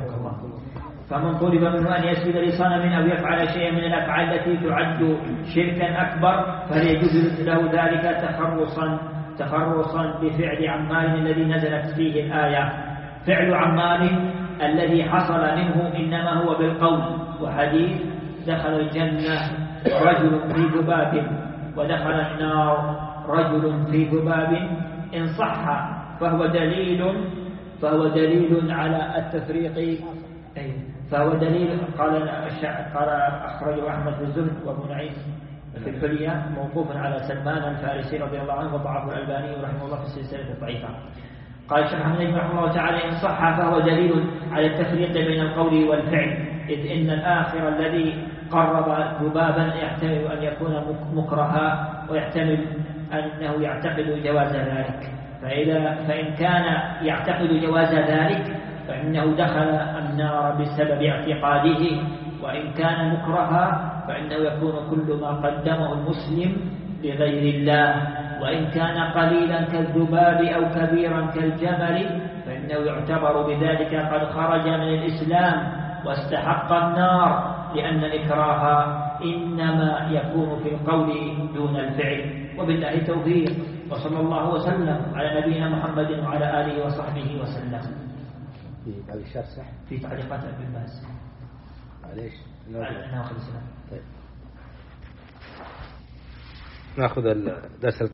فمن طلب منه أن يسجد لصنم أو يفعل شيئا من الأفعال التي تعد شركا أكبر فليجوز له ذلك تخرصا تخرصا بفعل عمار الذي نزلت فيه الآية. فعل عمار الذي حصل منه إنما هو بالقول، وحديث دخل الجنة رجل في ذباب ودخل النار رجل في ذباب إن صح فهو دليل فهو دليل على التفريق، فهو دليل قال قال أخرجه أحمد بن زهد وابو نعيم في الحلية موقوفا على سلمان الفارسي رضي الله عنه وضعفه الألباني رحمه الله في السلسلة الضعيفة. قال الشيخ أحمد رحمه الله تعالى إن صح فهو دليل على التفريق بين القول والفعل، إذ إن الآخر الذي قرب ذبابا يحتمل أن يكون مكرها ويحتمل أنه يعتقد جواز ذلك، فإذا فإن كان يعتقد جواز ذلك فإنه دخل النار بسبب اعتقاده، وإن كان مكرها فإنه يكون كل ما قدمه المسلم لغير الله، وإن كان قليلا كالذباب أو كبيرا كالجمل فإنه يعتبر بذلك قد خرج من الإسلام واستحق النار، لأن الإكراه إنما يكون في القول دون الفعل. وبالله التوفيق، وصلى الله وسلم على نبينا محمد وعلى آله وصحبه وسلم. في هذا الشرح في تعليقات ابن باز. معليش ناخذ السلام. طيب ناخذ الدرس